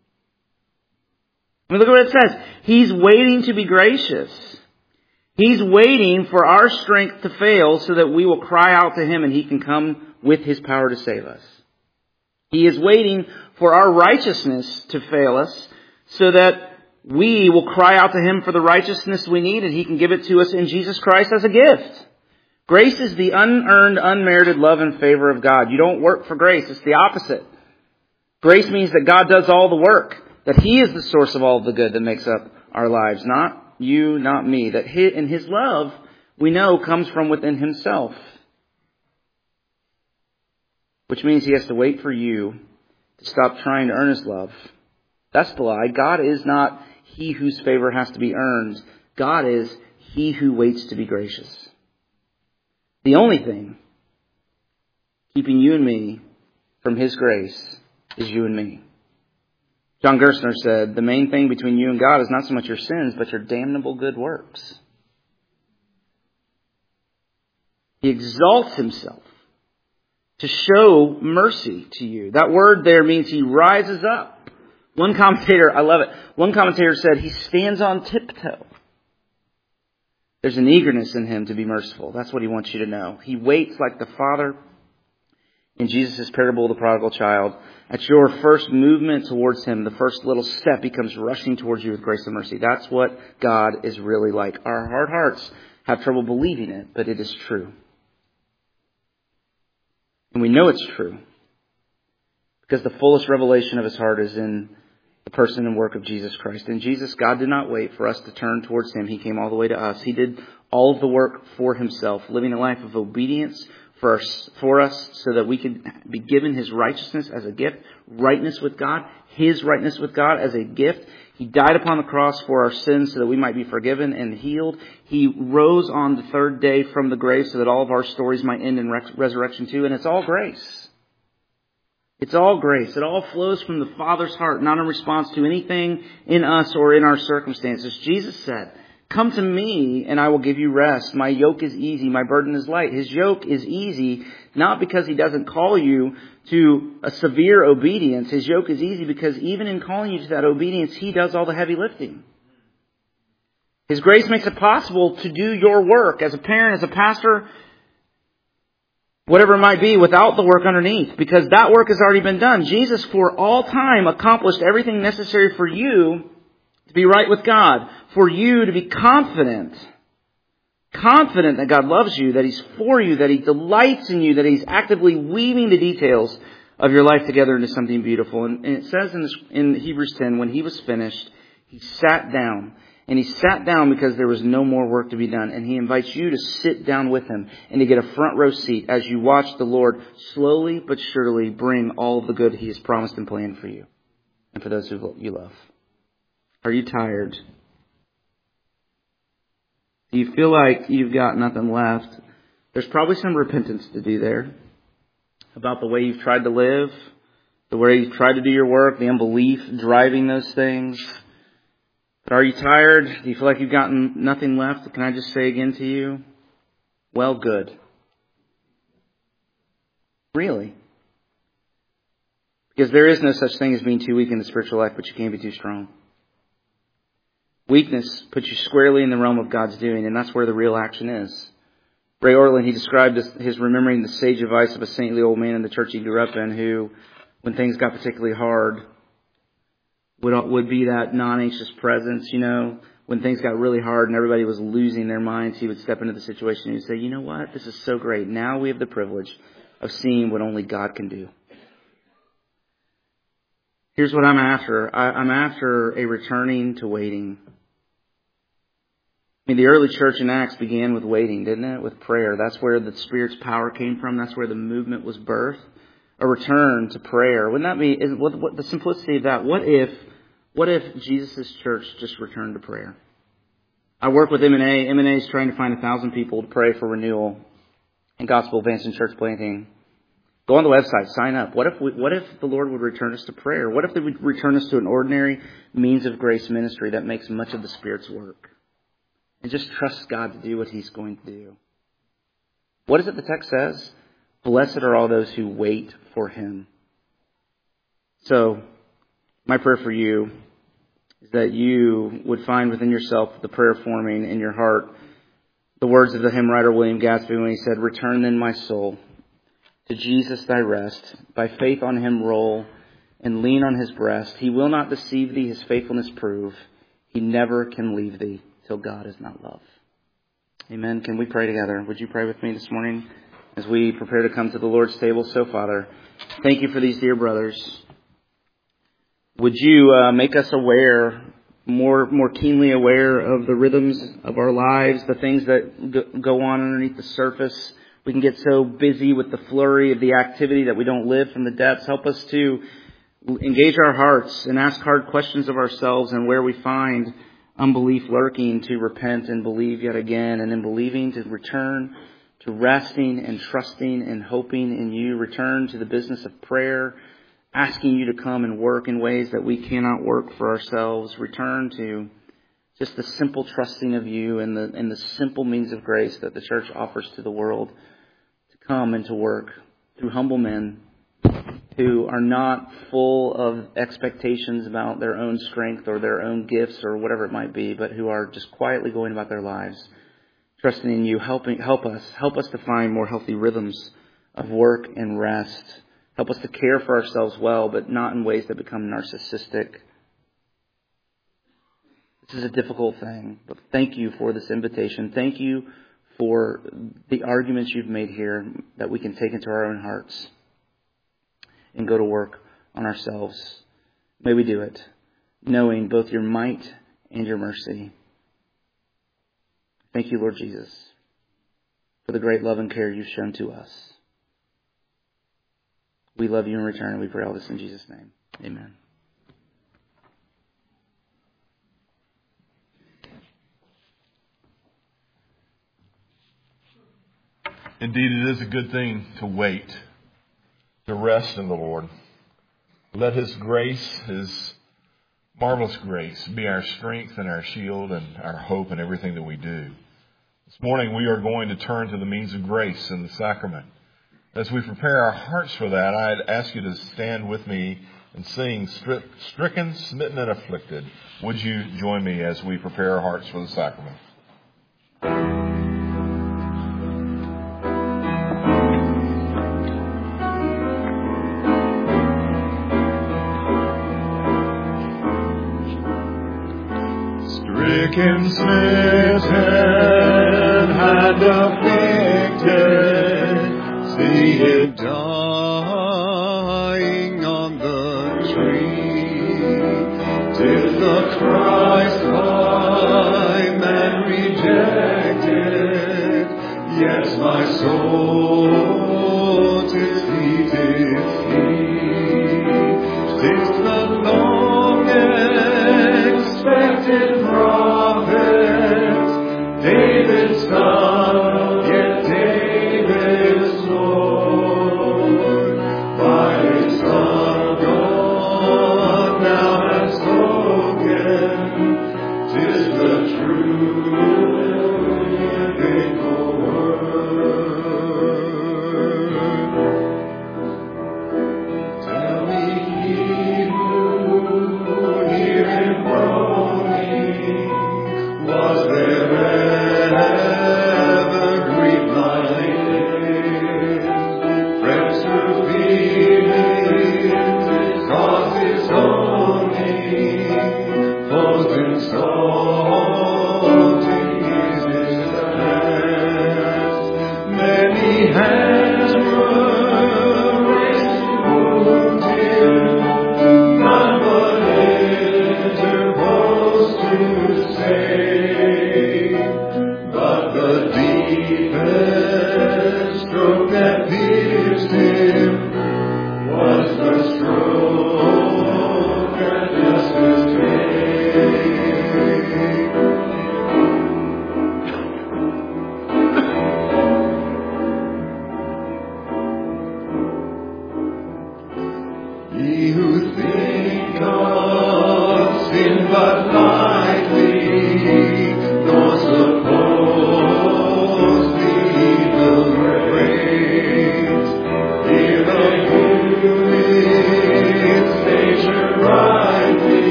I mean, look at what it says. He's waiting to be gracious. He's waiting for our strength to fail so that we will cry out to Him and He can come with His power to save us. He is waiting for our righteousness to fail us so that we will cry out to Him for the righteousness we need and He can give it to us in Jesus Christ as a gift. Grace is the unearned, unmerited love and favor of God. You don't work for grace. It's the opposite. Grace means that God does all the work, that He is the source of all of the good that makes up our lives, not you, not me. That in His love, we know, comes from within Himself. Which means He has to wait for you to stop trying to earn His love. That's the lie. God is not He whose favor has to be earned. God is He who waits to be gracious. The only thing keeping you and me from His grace is you and me. John Gerstner said, the main thing between you and God is not so much your sins, but your damnable good works. He exalts Himself to show mercy to you. That word there means He rises up. One commentator, I love it, one commentator said He stands on tiptoe. There's an eagerness in Him to be merciful. That's what He wants you to know. He waits like the Father in Jesus' parable of the prodigal child. At your first movement towards Him, the first little step, He comes rushing towards you with grace and mercy. That's what God is really like. Our hard hearts have trouble believing it, but it is true. And we know it's true because the fullest revelation of His heart is in the person and work of Jesus Christ. In Jesus, God did not wait for us to turn towards Him. He came all the way to us. He did all of the work for Himself, living a life of obedience for us, for us so that we could be given His righteousness as a gift, rightness with God, His rightness with God as a gift. He died upon the cross for our sins so that we might be forgiven and healed. He rose on the third day from the grave so that all of our stories might end in res- resurrection too. And it's all grace. It's all grace. It all flows from the Father's heart, not in response to anything in us or in our circumstances. Jesus said, come to me and I will give you rest. My yoke is easy. My burden is light. His yoke is easy, not because He doesn't call you to a severe obedience. His yoke is easy because even in calling you to that obedience, He does all the heavy lifting. His grace makes it possible to do your work as a parent, as a pastor, whatever it might be, without the work underneath, because that work has already been done. Jesus, for all time, accomplished everything necessary for you to be right with God, for you to be confident, confident that God loves you, that He's for you, that He delights in you, that He's actively weaving the details of your life together into something beautiful. And, and it says in, in Hebrews ten, when he was finished, he sat down. And he sat down because there was no more work to be done. And he invites you to sit down with him and to get a front row seat as you watch the Lord slowly but surely bring all of the good he has promised and planned for you and for those who you love. Are you tired? Do you feel like you've got nothing left? There's probably some repentance to do there about the way you've tried to live, the way you've tried to do your work, the unbelief driving those things. But are you tired? Do you feel like you've gotten nothing left? Can I just say again to you? Well, good. Really. Because there is no such thing as being too weak in the spiritual life, but you can't be too strong. Weakness puts you squarely in the realm of God's doing, and that's where the real action is. Ray Ortlund, he described his, his remembering the sage advice of a saintly old man in the church he grew up in who, when things got particularly hard, would would be that non-anxious presence, you know. When things got really hard and everybody was losing their minds, he would step into the situation and he'd say, you know what, this is so great. Now we have the privilege of seeing what only God can do. Here's what I'm after. I, I'm after a returning to waiting. I mean, the early church in Acts began with waiting, didn't it? With prayer. That's where the Spirit's power came from. That's where the movement was birthed. A return to prayer. Wouldn't that be, is, what, what, the simplicity of that? What if, what if Jesus' church just returned to prayer? I work with M and A. M and A is trying to find a thousand people to pray for renewal and gospel advancing church planting. Go on the website, sign up. What if we, what if the Lord would return us to prayer? What if they would return us to an ordinary means of grace ministry that makes much of the Spirit's work? And just trust God to do what He's going to do. What is it the text says? Blessed are all those who wait for Him. So, my prayer for you is that you would find within yourself the prayer forming in your heart the words of the hymn writer William Gadsby when he said, return then my soul to Jesus thy rest, by faith on Him roll and lean on His breast. He will not deceive thee, His faithfulness prove. He never can leave thee till God is not love. Amen. Can we pray together? Would you pray with me this morning? As we prepare to come to the Lord's table. So, Father, thank you for these dear brothers. Would you uh, make us aware, more more keenly aware of the rhythms of our lives, the things that go on underneath the surface. We can get so busy with the flurry of the activity that we don't live from the depths. Help us to engage our hearts and ask hard questions of ourselves, and where we find unbelief lurking, to repent and believe yet again, and in believing to return to resting and trusting and hoping in you. Return to the business of prayer, asking you to come and work in ways that we cannot work for ourselves. Return to just the simple trusting of you and the and the simple means of grace that the church offers to the world, to come and to work through humble men who are not full of expectations about their own strength or their own gifts or whatever it might be, but who are just quietly going about their lives, trusting in you. Helping, help us, help us to find more healthy rhythms of work and rest. Help us to care for ourselves well, but not in ways that become narcissistic. This is a difficult thing, but thank you for this invitation. Thank you for the arguments you've made here that we can take into our own hearts and go to work on ourselves. May we do it, knowing both your might and your mercy. Thank you, Lord Jesus, for the great love and care you've shown to us. We love you in return, and we pray all this in Jesus' name. Amen. Indeed, it is a good thing to wait, to rest in the Lord. Let His grace, His marvelous grace, be our strength and our shield and our hope in everything that we do. This morning we are going to turn to the means of grace in the sacrament. As we prepare our hearts for that, I'd ask you to stand with me and sing Stricken, Smitten, and Afflicted. Would you join me as we prepare our hearts for the sacrament? Stricken, smitten, and afflicted, see it die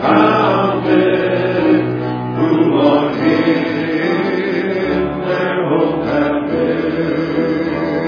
founded, who on Him their hope have built.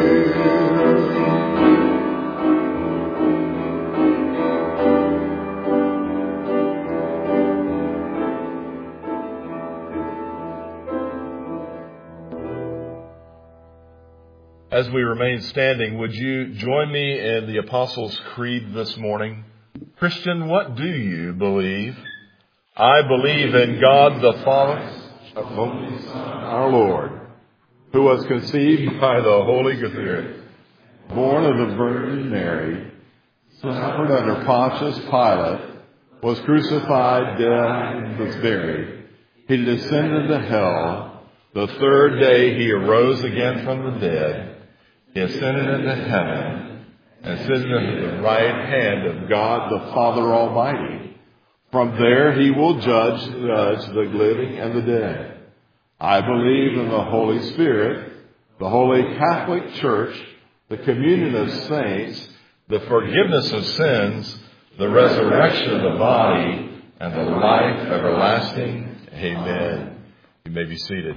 As we remain standing, would you join me in the Apostles' Creed this morning? Christian, what do you believe? I believe in God the Father, only Son, our Lord, who was conceived by the Holy Spirit, born of the Virgin Mary, suffered under Pontius Pilate, was crucified, dead, and was buried. He descended into hell. The third day He arose again from the dead. He ascended into heaven and sits at the right hand of God the Father Almighty. From there He will judge, judge the living and the dead. I believe in the Holy Spirit, the Holy Catholic Church, the communion of saints, the forgiveness of sins, the resurrection of the body, and the life everlasting. Amen. You may be seated.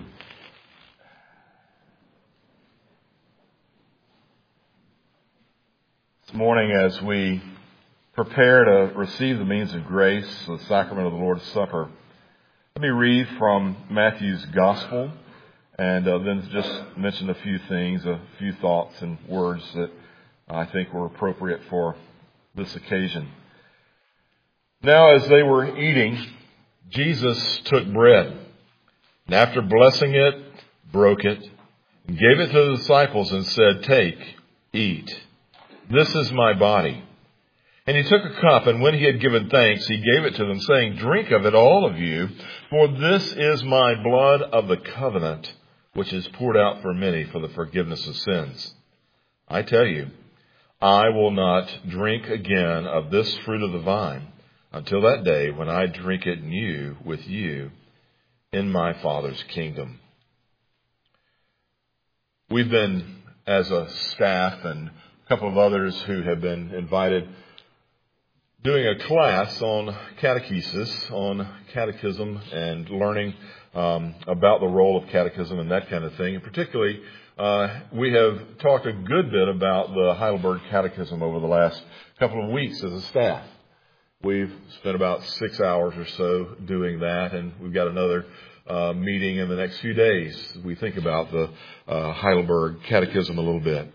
This morning, as we prepare to receive the means of grace, the sacrament of the Lord's Supper, let me read from Matthew's Gospel and uh, then just mention a few things, a few thoughts and words that I think were appropriate for this occasion. Now, as they were eating, Jesus took bread, and after blessing it, broke it, and gave it to the disciples and said, "Take, eat. This is my body." And He took a cup, and when He had given thanks, He gave it to them, saying, "Drink of it, all of you, for this is my blood of the covenant, which is poured out for many for the forgiveness of sins. I tell you, I will not drink again of this fruit of the vine until that day when I drink it new with you in my Father's kingdom." We've been, as a staff and a couple of others who have been invited, doing a class on catechesis, on catechism, and learning um, about the role of catechism and that kind of thing. And particularly, uh, we have talked a good bit about the Heidelberg Catechism over the last couple of weeks as a staff. We've spent about six hours or so doing that, and we've got another uh, meeting in the next few days. We think about the uh, Heidelberg Catechism a little bit.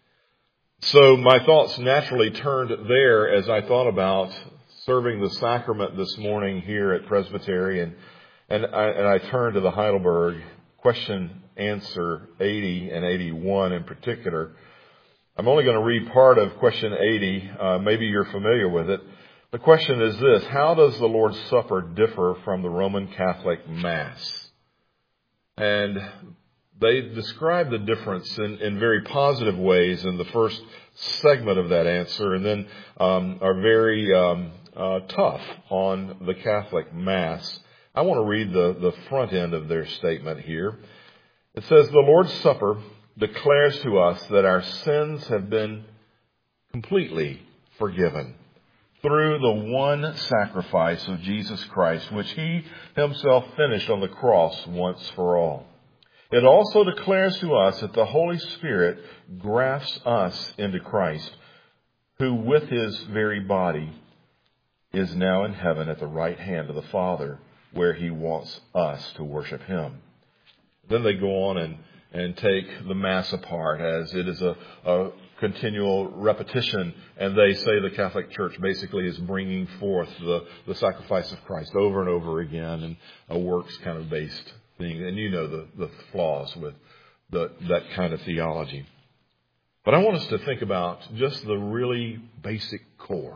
So my thoughts naturally turned there as I thought about serving the sacrament this morning here at Presbytery, and and I, and I turned to the Heidelberg question answer eighty and eighty-one in particular. I'm only going to read part of question eighty. Uh, maybe you're familiar with it. The question is this: how does the Lord's Supper differ from the Roman Catholic Mass? And they describe the difference in, in very positive ways in the first segment of that answer, and then um, are very um, uh, tough on the Catholic Mass. I want to read the, the front end of their statement here. It says, "The Lord's Supper declares to us that our sins have been completely forgiven through the one sacrifice of Jesus Christ, which He Himself finished on the cross once for all. It also declares to us that the Holy Spirit grafts us into Christ, who with His very body is now in heaven at the right hand of the Father, where He wants us to worship Him." Then they go on and, and take the Mass apart as it is a, a continual repetition, and they say the Catholic Church basically is bringing forth the, the sacrifice of Christ over and over again in a works kind of based thing. And you know the, the flaws with the, that kind of theology. But I want us to think about just the really basic core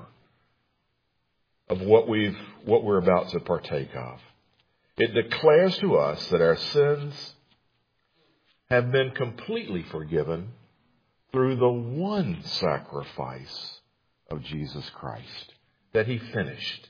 of what we've what we're about to partake of. It declares to us that our sins have been completely forgiven through the one sacrifice of Jesus Christ that He finished.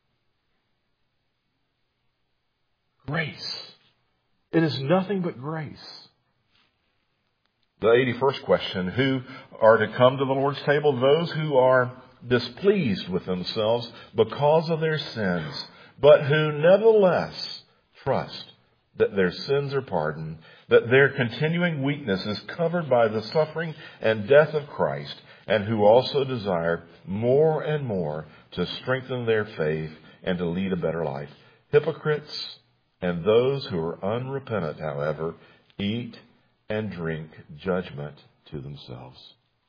Grace. It is nothing but grace. The eighty-first question: who are to come to the Lord's table? Those who are displeased with themselves because of their sins, but who nevertheless trust that their sins are pardoned, that their continuing weakness is covered by the suffering and death of Christ, and who also desire more and more to strengthen their faith and to lead a better life. Hypocrites and those who are unrepentant, however, eat and drink judgment to themselves.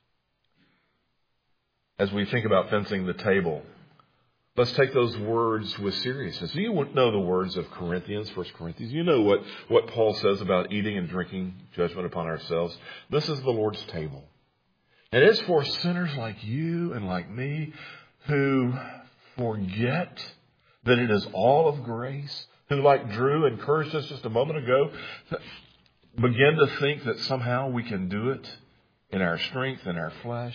As we think about fencing the table, let's take those words with seriousness. You know the words of Corinthians, First Corinthians. You know what, what Paul says about eating and drinking judgment upon ourselves. This is the Lord's table. And it's for sinners like you and like me who forget that it is all of grace, who, like Drew encouraged us just a moment ago, begin to think that somehow we can do it in our strength, in our flesh,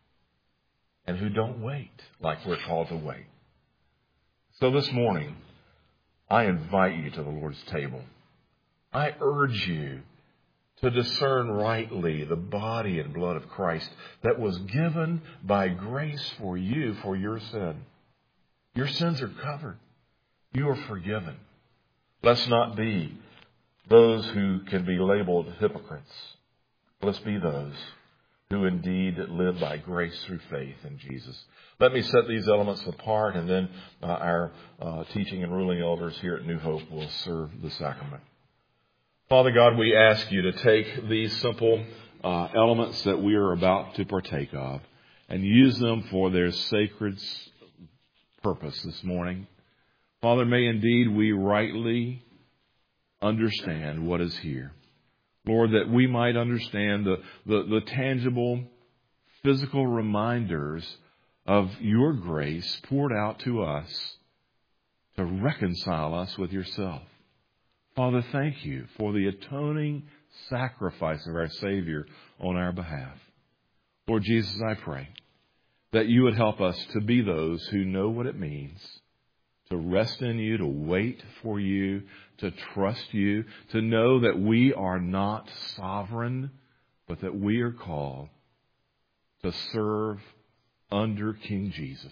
and who don't wait like we're called to wait. So this morning, I invite you to the Lord's table. I urge you to discern rightly the body and blood of Christ that was given by grace for you for your sin. Your sins are covered. You are forgiven. Let's not be those who can be labeled hypocrites. Let's be those who indeed live by grace through faith in Jesus. Let me set these elements apart, and then uh, our uh, teaching and ruling elders here at New Hope will serve the sacrament. Father God, we ask you to take these simple uh, elements that we are about to partake of and use them for their sacred purpose this morning. Father, may indeed we rightly understand what is here. Lord, that we might understand the, the, the tangible, physical reminders of your grace poured out to us to reconcile us with yourself. Father, thank you for the atoning sacrifice of our Savior on our behalf. Lord Jesus, I pray that you would help us to be those who know what it means to rest in you, to wait for you, to trust you, to know that we are not sovereign, but that we are called to serve under King Jesus,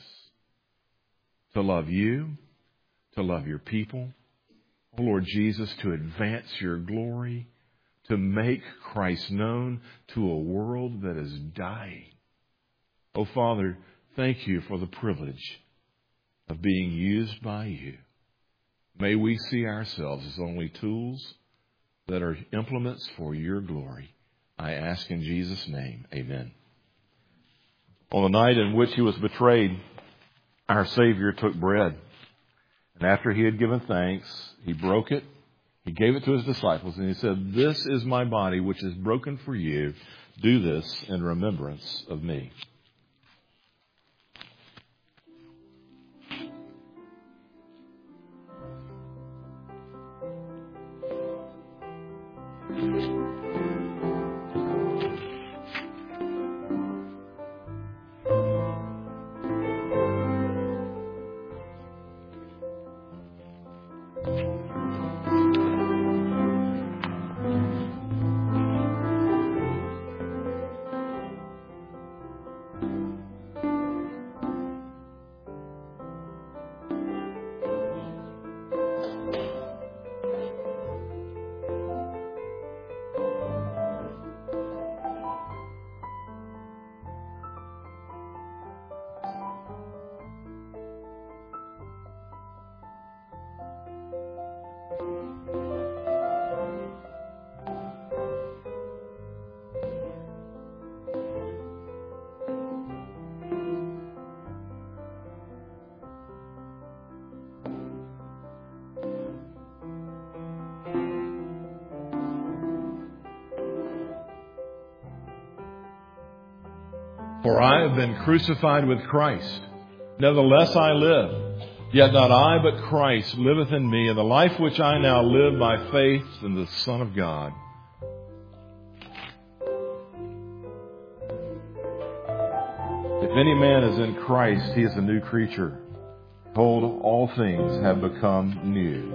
to love you, to love your people, oh Lord Jesus, to advance your glory, to make Christ known to a world that is dying. Oh Father, thank you for the privilege of being used by you. May we see ourselves as only tools that are implements for your glory. I ask in Jesus' name, amen. On the night in which he was betrayed, our Savior took bread. And after he had given thanks, he broke it. He gave it to his disciples, and he said, "This is my body, which is broken for you. Do this in remembrance of me." For I have been crucified with Christ. Nevertheless I live. Yet not I, but Christ liveth in me, and the life which I now live by faith in the Son of God. If any man is in Christ, he is a new creature. Behold, all things have become new.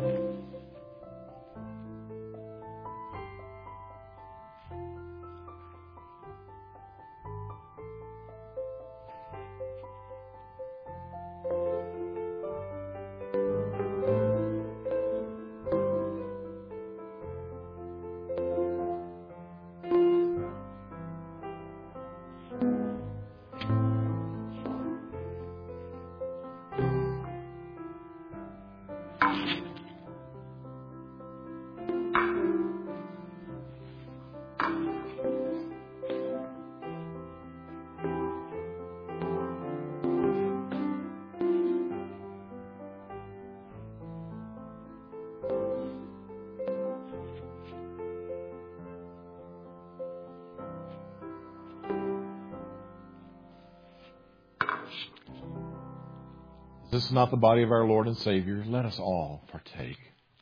This is not the body of our Lord and Savior. Let us all partake.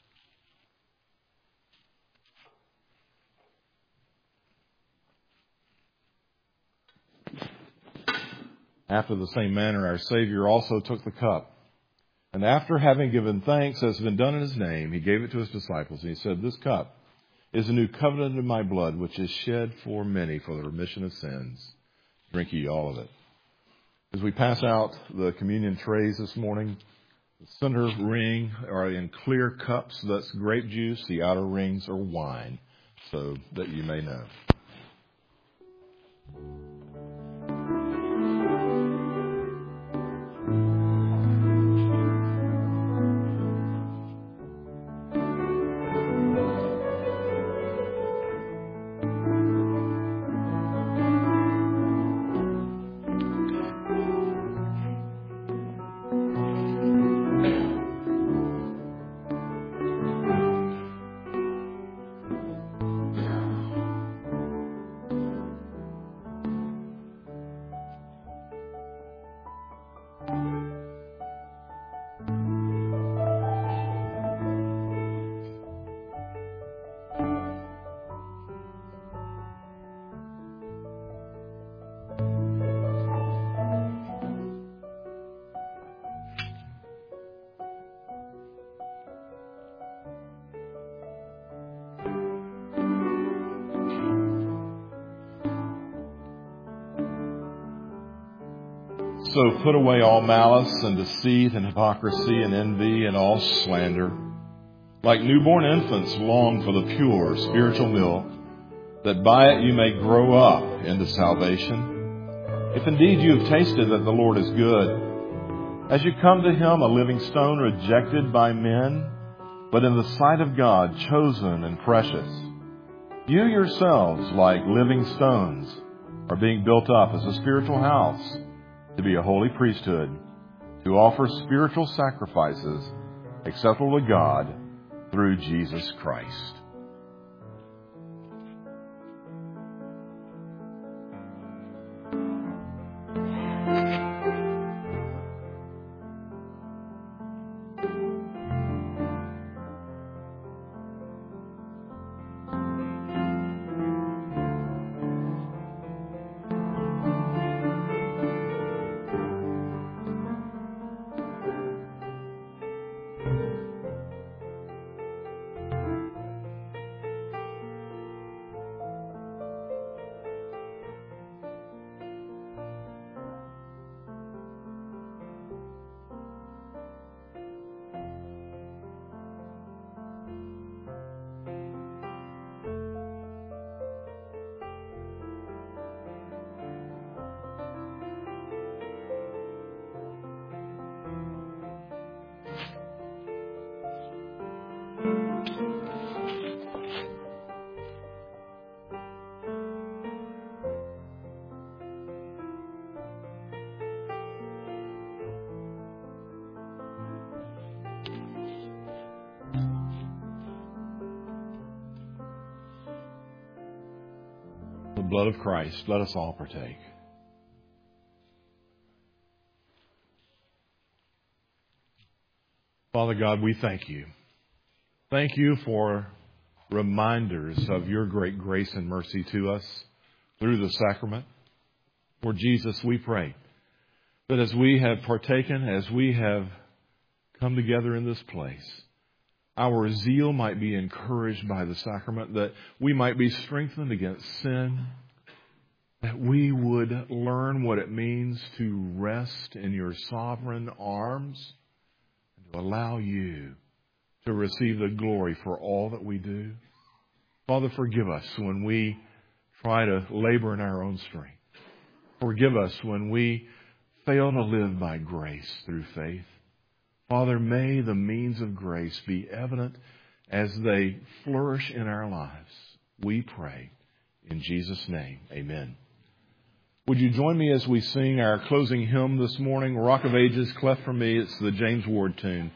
After the same manner, our Savior also took the cup. And after having given thanks, as has been done in His name, He gave it to His disciples. And He said, "This cup is a new covenant in my blood, which is shed for many for the remission of sins. Drink ye all of it." As we pass out the communion trays this morning, the center ring are in clear cups. That's grape juice. The outer rings are wine, so that you may know. So put away all malice and deceit and hypocrisy and envy and all slander. Like newborn infants, long for the pure spiritual milk, that by it you may grow up into salvation. If indeed you have tasted that the Lord is good, as you come to Him, a living stone rejected by men, but in the sight of God chosen and precious, you yourselves, like living stones, are being built up as a spiritual house, to be a holy priesthood, to offer spiritual sacrifices acceptable to God through Jesus Christ. The blood of Christ, let us all partake. Father God, we thank you. Thank you for reminders of your great grace and mercy to us through the sacrament. For Jesus, we pray that as we have partaken, as we have come together in this place, our zeal might be encouraged by the sacrament, that we might be strengthened against sin, that we would learn what it means to rest in your sovereign arms, and to allow you to receive the glory for all that we do. Father, forgive us when we try to labor in our own strength. Forgive us when we fail to live by grace through faith. Father, may the means of grace be evident as they flourish in our lives. We pray in Jesus' name. Amen. Would you join me as we sing our closing hymn this morning, Rock of Ages, Cleft for Me? It's the James Ward tune.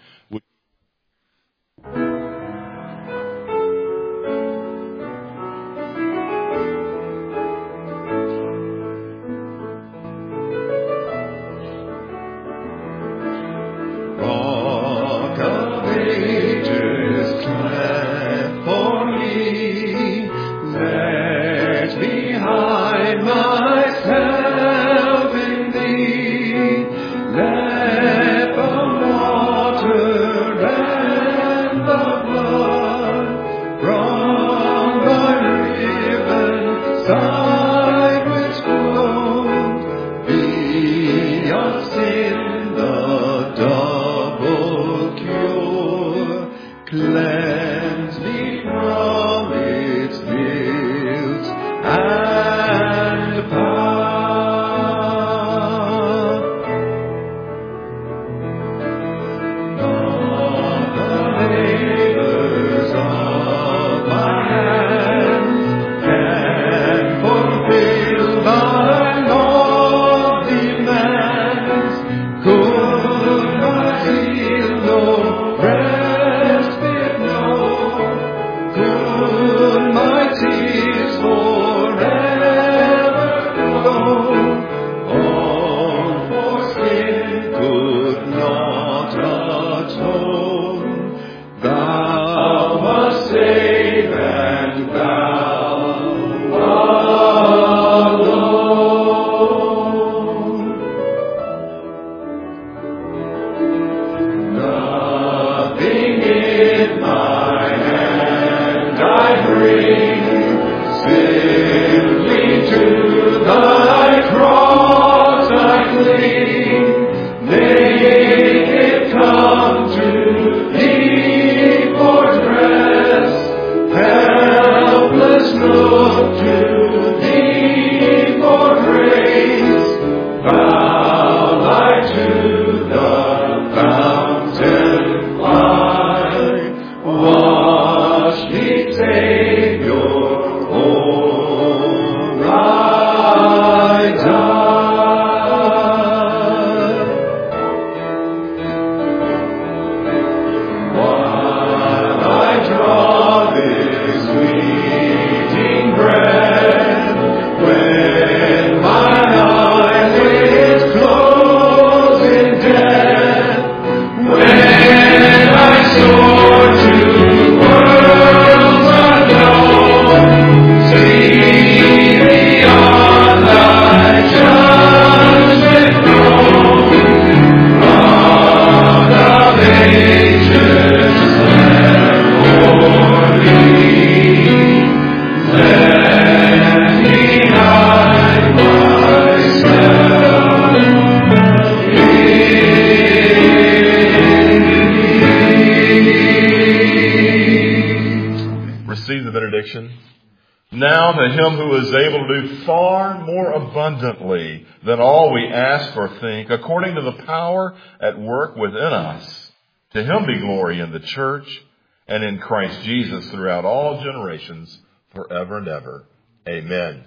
Now to him who is able to do far more abundantly than all we ask or think, according to the power at work within us, to him be glory in the church and in Christ Jesus throughout all generations, forever and ever. Amen.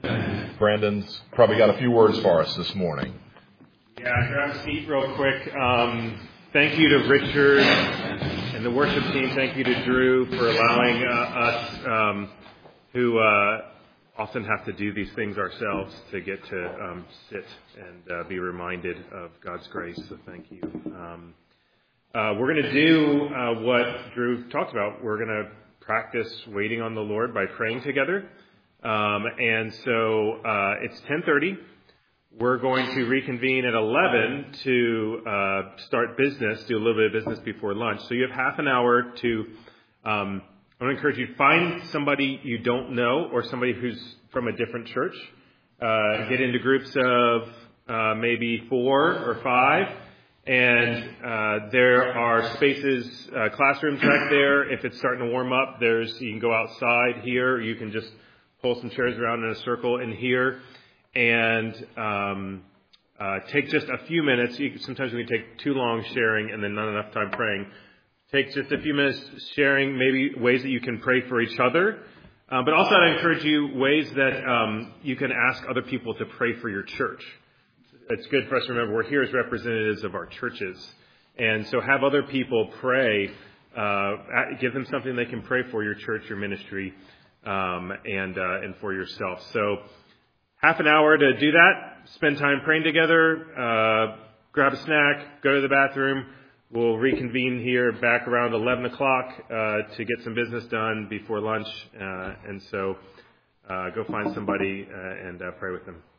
Brandon's probably got a few words for us this morning. Yeah, grab a seat real quick. Um, thank you to Richard and the worship team. Thank you to Drew for allowing uh, us um, who uh, often have to do these things ourselves to get to um, sit and uh, be reminded of God's grace. So thank you. Um, uh, we're going to do uh, what Drew talked about. We're going to practice waiting on the Lord by praying together. Um, and so uh, it's ten thirty. We're going to reconvene at eleven to uh, start business, do a little bit of business before lunch. So you have half an hour to, um, I want to encourage you to find somebody you don't know or somebody who's from a different church. Uh, get into groups of uh, maybe four or five. And uh, there are spaces, uh, classrooms back there. If it's starting to warm up, there's you can go outside here. You can just pull some chairs around in a circle in here. And um, uh, take just a few minutes. You, sometimes we can take too long sharing and then not enough time praying. Take just a few minutes sharing maybe ways that you can pray for each other. Uh, but also I'd encourage you ways that um, you can ask other people to pray for your church. It's good for us to remember we're here as representatives of our churches. And so have other people pray, uh, give them something they can pray for your church, your ministry, um, and uh, and for yourself. So half an hour to do that, spend time praying together, uh, grab a snack, go to the bathroom. We'll reconvene here back around eleven o'clock uh, to get some business done before lunch. Uh, and so uh, go find somebody uh, and uh, pray with them.